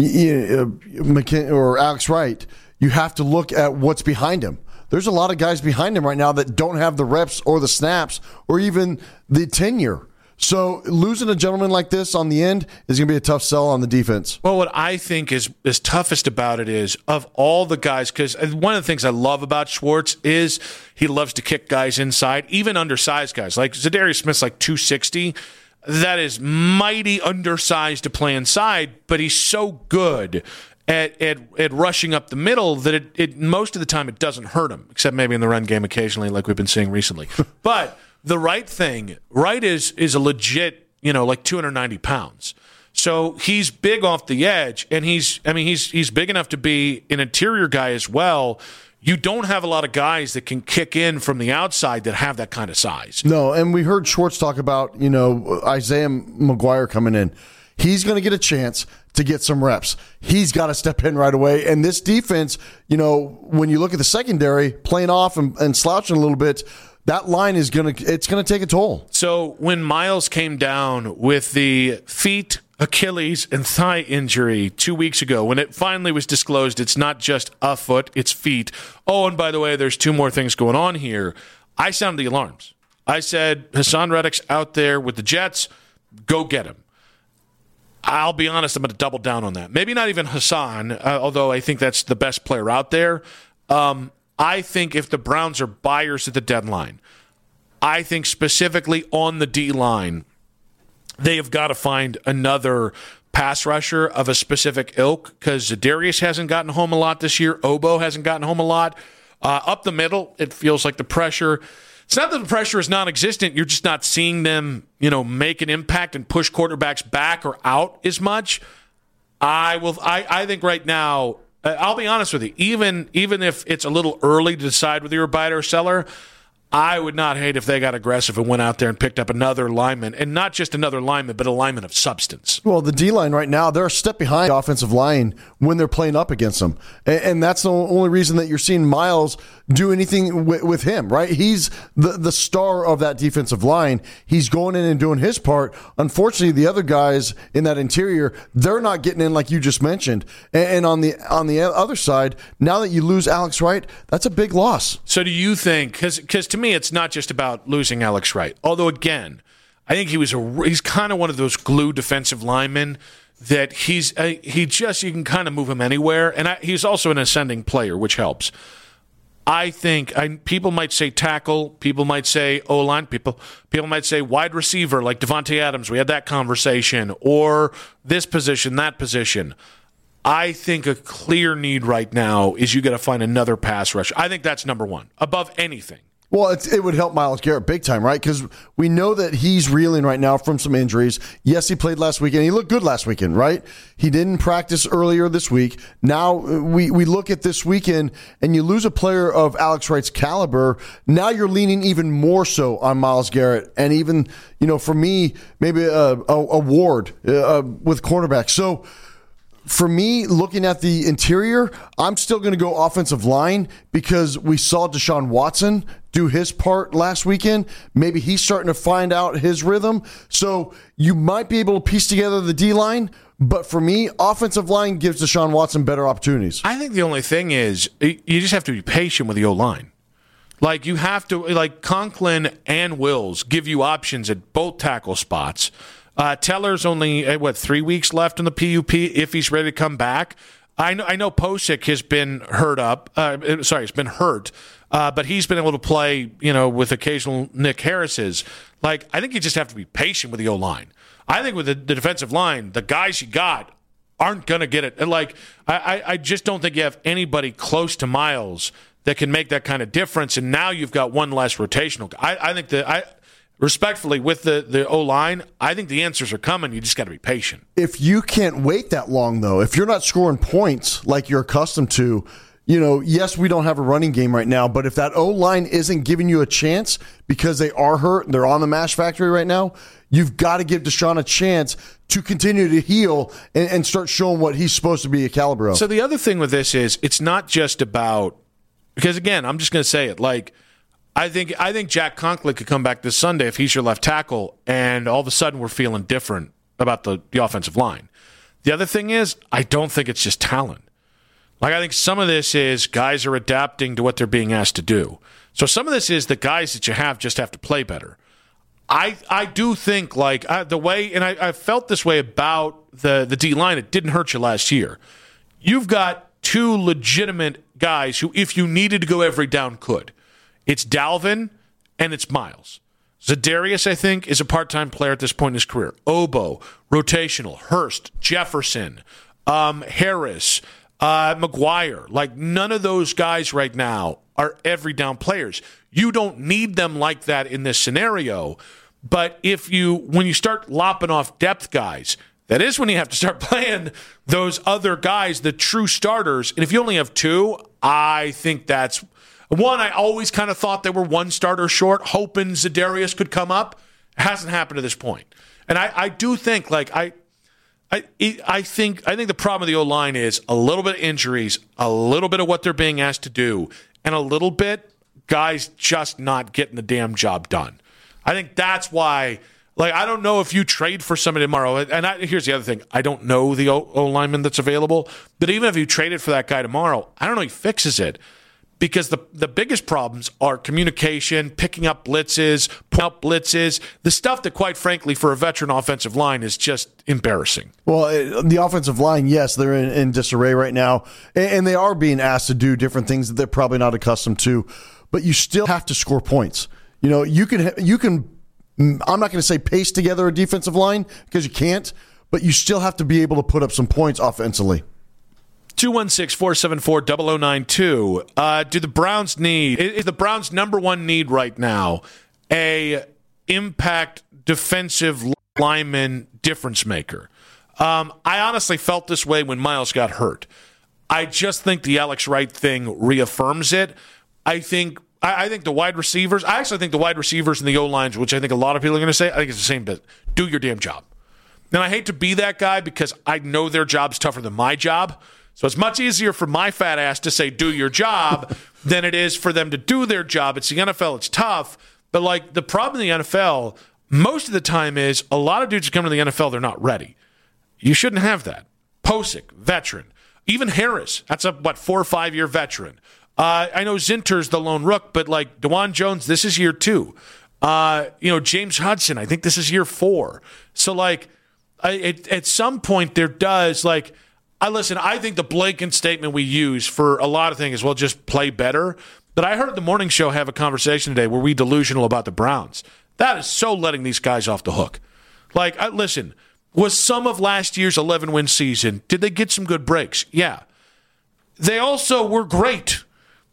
you know, McKin- or Alex Wright, you have to look at what's behind him. There's a lot of guys behind him right now that don't have the reps or the snaps or even the tenure. So losing a gentleman like this on the end is going to be a tough sell on the defense. Well, what I think is, is toughest about it is of all the guys, because one of the things I love about Schwartz is he loves to kick guys inside, even undersized guys. Like Zadarius Smith's like two sixty. That is mighty undersized to play inside, but he's so good At, at at rushing up the middle that it, it most of the time it doesn't hurt him, except maybe in the run game occasionally, like we've been seeing recently. But the Wright thing, Wright is is a legit, you know, like two hundred ninety pounds. So he's big off the edge, and he's I mean he's he's big enough to be an interior guy as well. You don't have a lot of guys that can kick in from the outside that have that kind of size. No, and we heard Schwartz talk about, you know, Isaiah McGuire coming in. He's going to get a chance to get some reps. He's got to step in right away. And this defense, you know, when you look at the secondary playing off and, and slouching a little bit, that line is going to it's going to take a toll. So when Miles came down with the feet, Achilles, and thigh injury two weeks ago, when it finally was disclosed it's not just a foot, it's feet. Oh, and by the way, there's two more things going on here. I sounded the alarms. I said, Hassan Reddick's out there with the Jets. Go get him. I'll be honest, I'm going to double down on that. Maybe not even Hassan, uh, although I think that's the best player out there. Um, I think if the Browns are buyers at the deadline, I think specifically on the D-line, they have got to find another pass rusher of a specific ilk because Zadarius hasn't gotten home a lot this year. Obo hasn't gotten home a lot. Uh, up the middle, it feels like the pressure – it's not that the pressure is non-existent. You're just not seeing them, you know, make an impact and push quarterbacks back or out as much. I will. I, I think right now, I'll be honest with you. Even even if it's a little early to decide whether you're a buyer or seller, I would not hate if they got aggressive and went out there and picked up another lineman, and not just another lineman, but a lineman of substance. Well, the D-line right now, they're a step behind the offensive line when they're playing up against them. And, and that's the only reason that you're seeing Miles do anything with, with him, right? He's the, the star of that defensive line. He's going in and doing his part. Unfortunately, the other guys in that interior, they're not getting in like you just mentioned. And, and on the on the other side, now that you lose Alex Wright, that's a big loss. So do you think, because to me, it's not just about losing Alex Wright. Although, again, I think he was a he's kind of one of those glue defensive linemen that he's uh, he just you can kind of move him anywhere, and I, he's also an ascending player, which helps. I think I, people might say tackle, people might say O-line, people people might say wide receiver like Devontae Adams. We had that conversation, or this position, that position. I think a clear need right now is you got to find another pass rush. I think that's number one above anything. Well, it's, it would help Myles Garrett big time, right? Because we know that he's reeling right now from some injuries. Yes, he played last weekend. He looked good last weekend, right? He didn't practice earlier this week. Now we, we look at this weekend, and you lose a player of Alex Wright's caliber. Now you're leaning even more so on Myles Garrett, and even, you know, for me, maybe a, a, a Ward uh, with cornerback. So, for me, looking at the interior, I'm still going to go offensive line because we saw Deshaun Watson do his part last weekend. Maybe he's starting to find out his rhythm. So you might be able to piece together the D-line, but for me, offensive line gives Deshaun Watson better opportunities. I think the only thing is you just have to be patient with the O-line. Like, you have to, like, Conklin and Wills give you options at both tackle spots. Uh, Teller's only, what, three weeks left in the P U P if he's ready to come back. I know I know Posick has been hurt up. Uh, sorry, he's been hurt, uh, but he's been able to play, you know, with occasional Nick Harris's. Like, I think you just have to be patient with the O-line. I think with the, the defensive line, the guys you got aren't going to get it. And like, I, I, I just don't think you have anybody close to Myles that can make that kind of difference. And now you've got one less rotational. I, I think that I. Respectfully, with the, the O-line, I think the answers are coming. You just got to be patient. If you can't wait that long, though, if you're not scoring points like you're accustomed to, you know, yes, we don't have a running game right now, but if that O-line isn't giving you a chance because they are hurt, they're on the mash factory right now, you've got to give Deshaun a chance to continue to heal and, and start showing what he's supposed to be a caliber of. So the other thing with this is it's not just about, because again, I'm just going to say it, like, I think I think Jack Conklin could come back this Sunday if he's your left tackle, and all of a sudden we're feeling different about the, the offensive line. The other thing is, I don't think it's just talent. Like, I think some of this is guys are adapting to what they're being asked to do. So some of this is the guys that you have just have to play better. I I do think, like, uh, the way, and I, I felt this way about the, the D-line, it didn't hurt you last year. You've got two legitimate guys who, if you needed to go every down, could. It's Dalvin and it's Myles. Za'Darius, I think, is a part-time player at this point in his career. Obo, rotational, Hurst, Jefferson, um, Harris, uh, McGuire. Like, none of those guys right now are every down players. You don't need them like that in this scenario. But if you, when you start lopping off depth guys, that is when you have to start playing those other guys, the true starters. And if you only have two, I think that's one. I always kind of thought they were one starter short, hoping Za'Darius could come up. It hasn't happened to this point. And I, I do think, like, I, I, I think, I think the problem with the O-line is a little bit of injuries, a little bit of what they're being asked to do, and a little bit guys just not getting the damn job done. I think that's why. Like, I don't know if you trade for somebody tomorrow. And I, here's the other thing. I don't know the O, O lineman that's available. But even if you traded for that guy tomorrow, I don't know if he fixes it. Because the, the biggest problems are communication, picking up blitzes, putting up blitzes, the stuff that, quite frankly, for a veteran offensive line is just embarrassing. Well, the offensive line, yes, they're in, in disarray right now. And, and they are being asked to do different things that they're probably not accustomed to. But you still have to score points. You know, you can you can... I'm not going to say paste together a defensive line because you can't, but you still have to be able to put up some points offensively. two one six, four seven four, zero zero nine two. Uh, do the Browns need, is the Browns' number one need right now a impact defensive lineman difference maker? Um, I honestly felt this way when Myles got hurt. I just think the Alex Wright thing reaffirms it. I think I think the wide receivers, I actually think the wide receivers and the O-lines, which I think a lot of people are going to say, I think it's the same bit. Do your damn job. And I hate to be that guy because I know their job's tougher than my job. So it's much easier for my fat ass to say, do your job, than it is for them to do their job. It's the N F L. It's tough. But, like, the problem in the N F L, most of the time is a lot of dudes who come to the N F L, they're not ready. You shouldn't have that. Posick, veteran. Even Harris, that's a, what, four or five-year veteran. Uh, I know Zinter's the lone rook, but, like, DeJuan Jones, this is year two. Uh, you know, James Hudson, I think this is year four. So, like, I, it, at some point there does, like, I listen, I think the blanket statement we use for a lot of things is, well, just play better. But I heard the morning show have a conversation today where we delusional about the Browns. That is so letting these guys off the hook. Like, I, listen, was some of last year's eleven-win season, did they get some good breaks? Yeah. They also were great.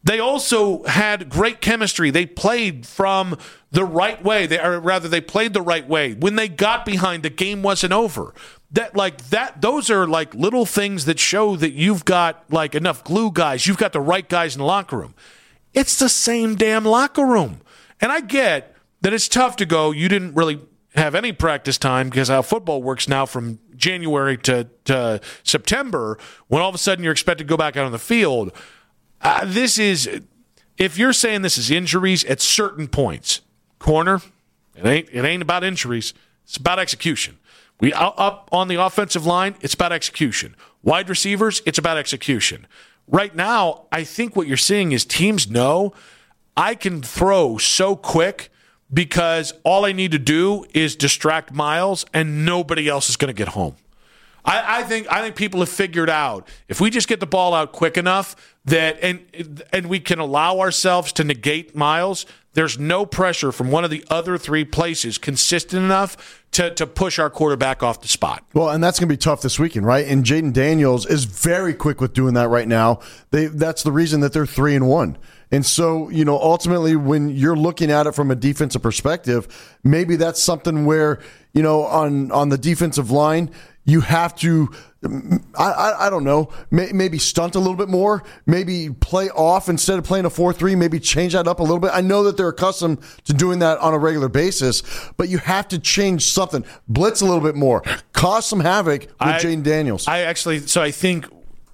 They also had great chemistry. They played from the right way. They, or rather, they played the right way. When they got behind, the game wasn't over. That like that. Those are like little things that show that you've got like enough glue guys. You've got the right guys in the locker room. It's the same damn locker room. And I get that it's tough to go. You didn't really have any practice time because how football works now from January to, to September, when all of a sudden you're expected to go back out on the field. Uh, this is, if you're saying this is injuries at certain points, corner, it ain't it ain't about injuries. It's about execution. We up on the offensive line, it's about execution. Wide receivers, it's about execution. Right now, I think what you're seeing is teams know I can throw so quick because all I need to do is distract Miles and nobody else is going to get home. I, I think I think people have figured out if we just get the ball out quick enough that and and we can allow ourselves to negate Miles, there's no pressure from one of the other three places consistent enough to, to push our quarterback off the spot. Well, and that's going to be tough this weekend, right? And Jaden Daniels is very quick with doing that right now. They that's the reason that they're three and one. And so, you know, ultimately, when you're looking at it from a defensive perspective, maybe that's something where, you know, on on the defensive line, you have to, I, I, I don't know, may, maybe stunt a little bit more, maybe play off instead of playing a four three, maybe change that up a little bit. I know that they're accustomed to doing that on a regular basis, but you have to change something. Blitz a little bit more. Cause some havoc with Jaden Daniels. I actually, so I think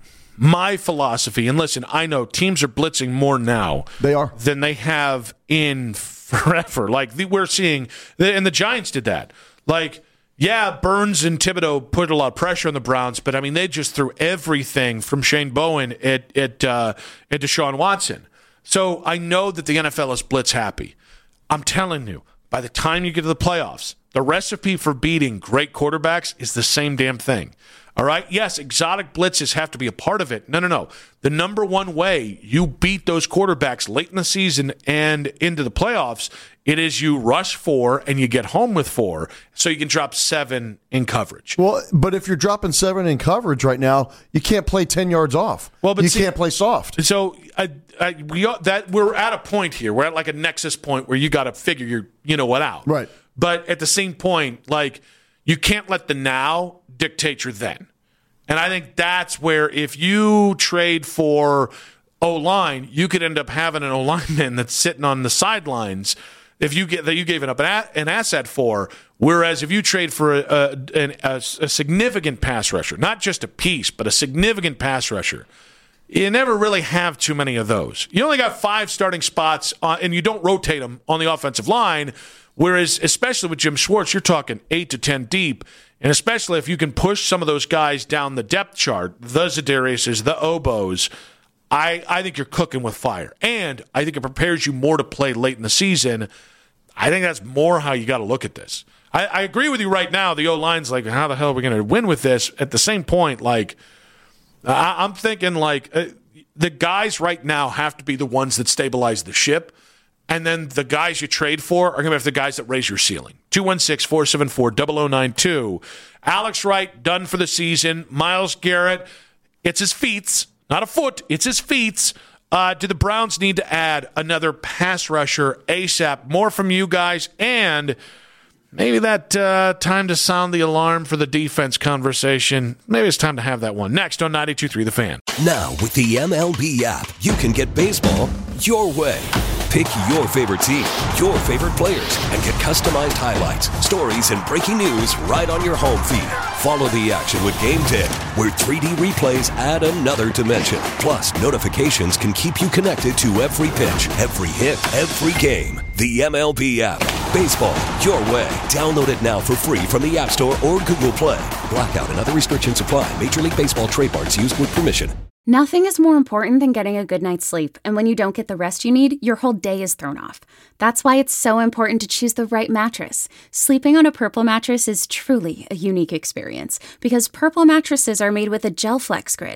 my philosophy, and listen, I know teams are blitzing more now they are. than they have in forever. Like the, we're seeing, and the Giants did that. Like, yeah, Burns and Thibodeau put a lot of pressure on the Browns, but I mean, they just threw everything from Shane Bowen at at, uh, at Deshaun Watson. So I know that the N F L is blitz happy. I'm telling you, by the time you get to the playoffs, the recipe for beating great quarterbacks is the same damn thing. All right? Yes, exotic blitzes have to be a part of it. No, no, no. The number one way you beat those quarterbacks late in the season and into the playoffs, it is you rush four and you get home with four so you can drop seven in coverage. Well, but if you're dropping seven in coverage right now, you can't play ten yards off. Well, but you see, can't play soft. So I, I, we that we're at a point here. We're at like a nexus point where you got to figure your you know what out. Right. But at the same point, like you can't let the now dictate your then. And I think that's where if you trade for O-line, you could end up having an O-lineman that's sitting on the sidelines if you get that you gave it up an, an asset for. Whereas if you trade for a, a, a, a significant pass rusher, not just a piece, but a significant pass rusher, you never really have too many of those. You only got five starting spots, uh, and you don't rotate them on the offensive line. Whereas, especially with Jim Schwartz, you're talking eight to ten deep. And especially if you can push some of those guys down the depth chart, the Za'Dariuses, the Obos, I, I think you're cooking with fire. And I think it prepares you more to play late in the season. I think that's more how you got to look at this. I, I agree with you right now. The O-line's like, how the hell are we going to win with this? At the same point, like, I, I'm thinking, like, uh, the guys right now have to be the ones that stabilize the ship. And then the guys you trade for are going to be the guys that raise your ceiling. two one six, four seven four, zero zero nine two. Alex Wright, done for the season. Myles Garrett, it's his feet, not a foot, it's his feet. Uh, do the Browns need to add another pass rusher ASAP? More from you guys. And maybe that uh, time to sound the alarm for the defense conversation. Maybe it's time to have that one. Next on ninety-two point three The Fan. Now with the M L B app, you can get baseball your way. Pick your favorite team, your favorite players, and get customized highlights, stories, and breaking news right on your home feed. Follow the action with Game Day, where three D replays add another dimension. Plus, notifications can keep you connected to every pitch, every hit, every game. The M L B app. Baseball your way. Download it now for free from the App Store or Google Play. Blackout and other restrictions apply. Major League Baseball trademarks used with permission. Nothing is more important than getting a good night's sleep, and when you don't get the rest you need, your whole day is thrown off. That's why it's so important to choose the right mattress. Sleeping on a Purple mattress is truly a unique experience, because Purple mattresses are made with a Gel Flex grid.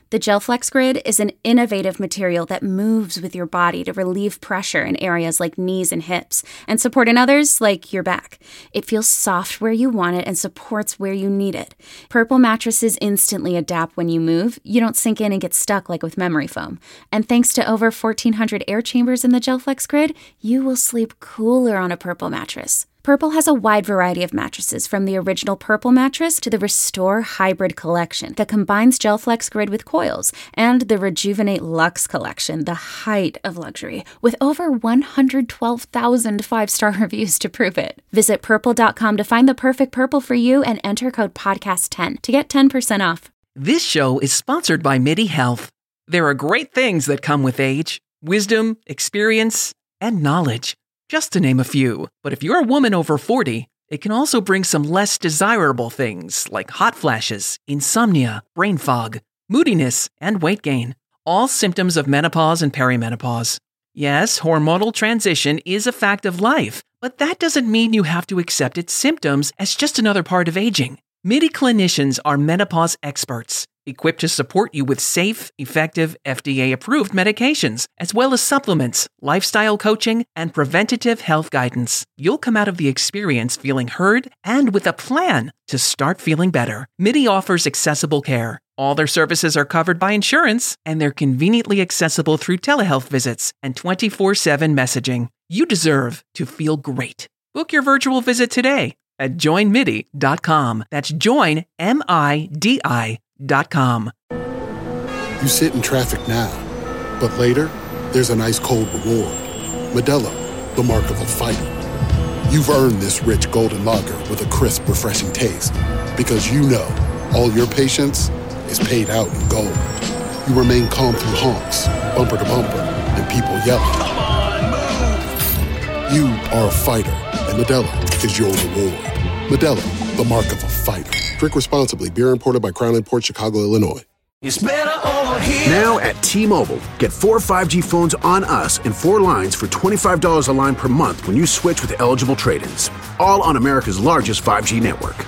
The GelFlex Grid is an innovative material that moves with your body to relieve pressure in areas like knees and hips and support in others like your back. It feels soft where you want it and supports where you need it. Purple mattresses instantly adapt when you move. You don't sink in and get stuck like with memory foam. And thanks to over fourteen hundred air chambers in the GelFlex Grid, you will sleep cooler on a Purple mattress. Purple has a wide variety of mattresses, from the original Purple mattress to the Restore Hybrid collection that combines GelFlex Grid with coils, and the Rejuvenate Luxe collection, the height of luxury, with over one hundred twelve thousand five-star reviews to prove it. Visit purple dot com to find the perfect Purple for you and enter code podcast ten to get ten percent off. This show is sponsored by MIDI Health. There are great things that come with age: wisdom, experience, and knowledge, just to name a few. But if you're a woman over forty, it can also bring some less desirable things like hot flashes, insomnia, brain fog, moodiness, and weight gain, all symptoms of menopause and perimenopause. Yes, hormonal transition is a fact of life, but that doesn't mean you have to accept its symptoms as just another part of aging. MIDI clinicians are menopause experts, equipped to support you with safe, effective, F D A-approved medications, as well as supplements, lifestyle coaching, and preventative health guidance. You'll come out of the experience feeling heard and with a plan to start feeling better. MIDI offers accessible care. All their services are covered by insurance, and they're conveniently accessible through telehealth visits and twenty-four seven messaging. You deserve to feel great. Book your virtual visit today at join midi dot com. That's join, M I D I dot com. You sit in traffic now, but later, there's an ice cold reward. Modelo, the mark of a fighter. You've earned this rich golden lager with a crisp, refreshing taste. Because you know, all your patience is paid out in gold. You remain calm through honks, bumper to bumper, and people yelling. Come on, move! You are a fighter, and Modelo is your reward. Modelo, the mark of a fighter. Drink responsibly. Beer imported by Crown Imports, Chicago, Illinois. It's better over here. Now at T-Mobile, get four five G phones on us and four lines for twenty-five dollars a line per month when you switch with eligible trade-ins. All on America's largest five G network.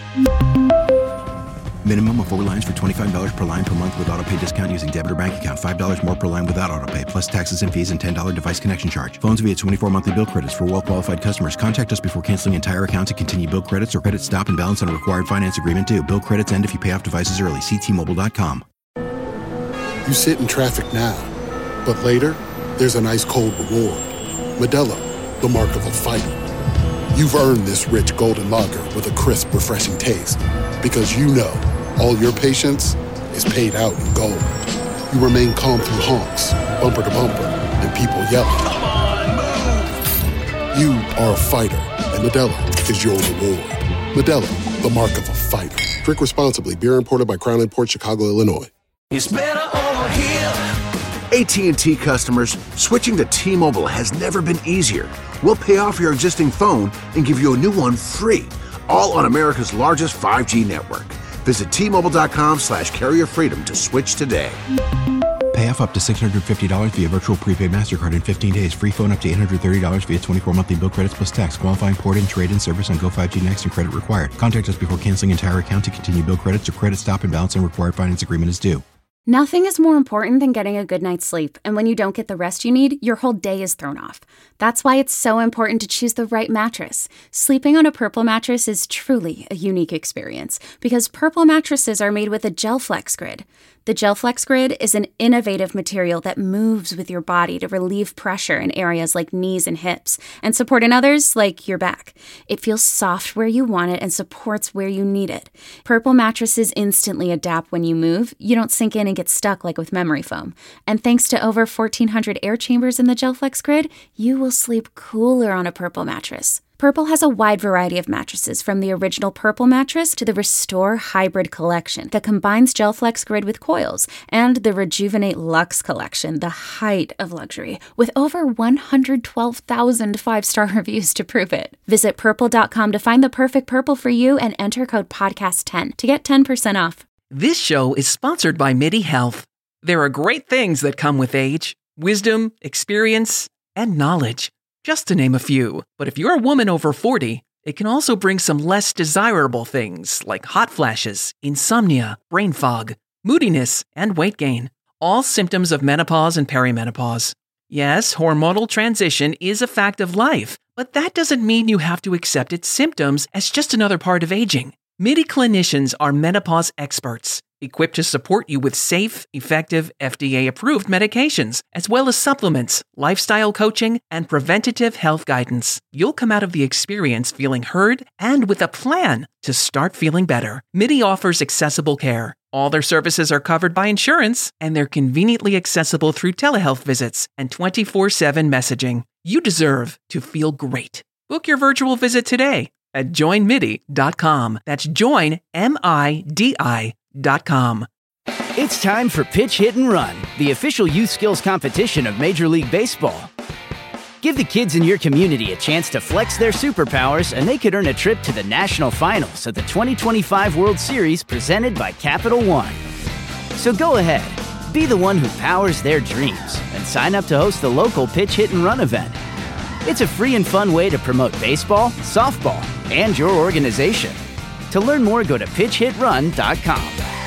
Minimum of four lines for twenty-five dollars per line per month with autopay discount using debit or bank account. five dollars more per line without autopay, plus taxes and fees and ten dollars device connection charge. Phones via twenty-four monthly bill credits for well-qualified customers. Contact us before canceling entire account to continue bill credits or credit stop and balance on a required finance agreement due. Bill credits end if you pay off devices early. See T Mobile dot com. You sit in traffic now, but later, there's an ice cold reward. Modelo, the mark of a fighter. You've earned this rich golden lager with a crisp, refreshing taste. Because you know, all your patience is paid out in gold. You remain calm through honks, bumper to bumper, and people yelling. Come on, move! You are a fighter, and Modelo is your reward. Modelo, the mark of a fighter. Drink responsibly. Beer imported by Crown Imports, Chicago, Illinois. It's better over here. A T and T customers, switching to T-Mobile has never been easier. We'll pay off your existing phone and give you a new one free. All on America's largest five G network. Visit T Mobile dot com slash carrier freedom to switch today. Pay off up to six hundred fifty dollars via virtual prepaid MasterCard in fifteen days. Free phone up to eight hundred thirty dollars via twenty-four monthly bill credits plus tax. Qualifying port-in, trade-in service on Go five G Next and credit required. Contact us before canceling entire account to continue bill credits or credit stop and balance on required finance agreement is due. Nothing is more important than getting a good night's sleep, and when you don't get the rest you need, your whole day is thrown off. That's why it's so important to choose the right mattress. Sleeping on a Purple mattress is truly a unique experience, because Purple mattresses are made with a GelFlex Grid. The GelFlex Grid is an innovative material that moves with your body to relieve pressure in areas like knees and hips, and support in others like your back. It feels soft where you want it and supports where you need it. Purple mattresses instantly adapt when you move. You don't sink in and get stuck like with memory foam. And thanks to over fourteen hundred air chambers in the GelFlex Grid, you will sleep cooler on a Purple mattress. Purple has a wide variety of mattresses, from the original Purple mattress to the Restore Hybrid collection that combines GelFlex Grid with coils, and the Rejuvenate Luxe collection, the height of luxury, with over one hundred twelve thousand five-star reviews to prove it. Visit purple dot com to find the perfect Purple for you and enter code podcast ten to get ten percent off. This show is sponsored by MIDI Health. There are great things that come with age: wisdom, experience, and knowledge, just to name a few. But if you're a woman over forty, it can also bring some less desirable things like hot flashes, insomnia, brain fog, moodiness, and weight gain. All symptoms of menopause and perimenopause. Yes, hormonal transition is a fact of life, but that doesn't mean you have to accept its symptoms as just another part of aging. MIDI clinicians are menopause experts, equipped to support you with safe, effective, F D A-approved medications, as well as supplements, lifestyle coaching, and preventative health guidance. You'll come out of the experience feeling heard and with a plan to start feeling better. MIDI offers accessible care. All their services are covered by insurance, and they're conveniently accessible through telehealth visits and twenty-four seven messaging. You deserve to feel great. Book your virtual visit today at join midi dot com. That's join, M I D I dot com. It's time for Pitch, Hit, and Run, the official youth skills competition of Major League Baseball. Give the kids in your community a chance to flex their superpowers, and they could earn a trip to the national finals at the twenty twenty-five World Series presented by Capital One. So go ahead, be the one who powers their dreams, and sign up to host the local Pitch, Hit, and Run event. It's a free and fun way to promote baseball, softball, and your organization. To learn more, go to pitch hit run dot com.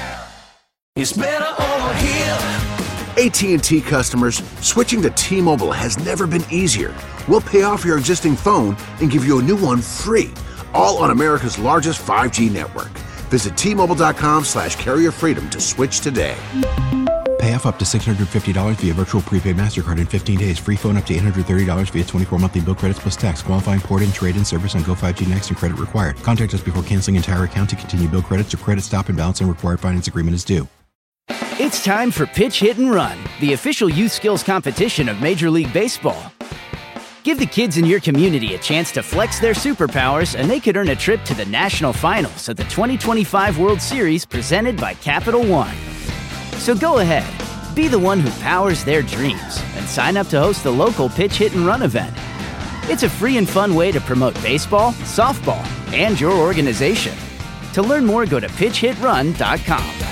It's better over here. A T and T customers, switching to T-Mobile has never been easier. We'll pay off your existing phone and give you a new one free, all on America's largest five G network. Visit T Mobile dot com slash carrier freedom to switch today. Pay off up to six hundred fifty dollars via virtual prepaid MasterCard in fifteen days. Free phone up to eight hundred thirty dollars via twenty-four monthly bill credits plus tax. Qualifying port-in, trade-in service on Go five G Next and credit required. Contact us before canceling entire account to continue bill credits or credit stop and balance and required finance agreement is due. It's time for Pitch, Hit, and Run, the official youth skills competition of Major League Baseball. Give the kids in your community a chance to flex their superpowers, and they could earn a trip to the national finals at the twenty twenty-five World Series presented by Capital One. So go ahead, be the one who powers their dreams, and sign up to host the local Pitch, Hit, and Run event. It's a free and fun way to promote baseball, softball, and your organization. To learn more, go to pitch hit run dot com.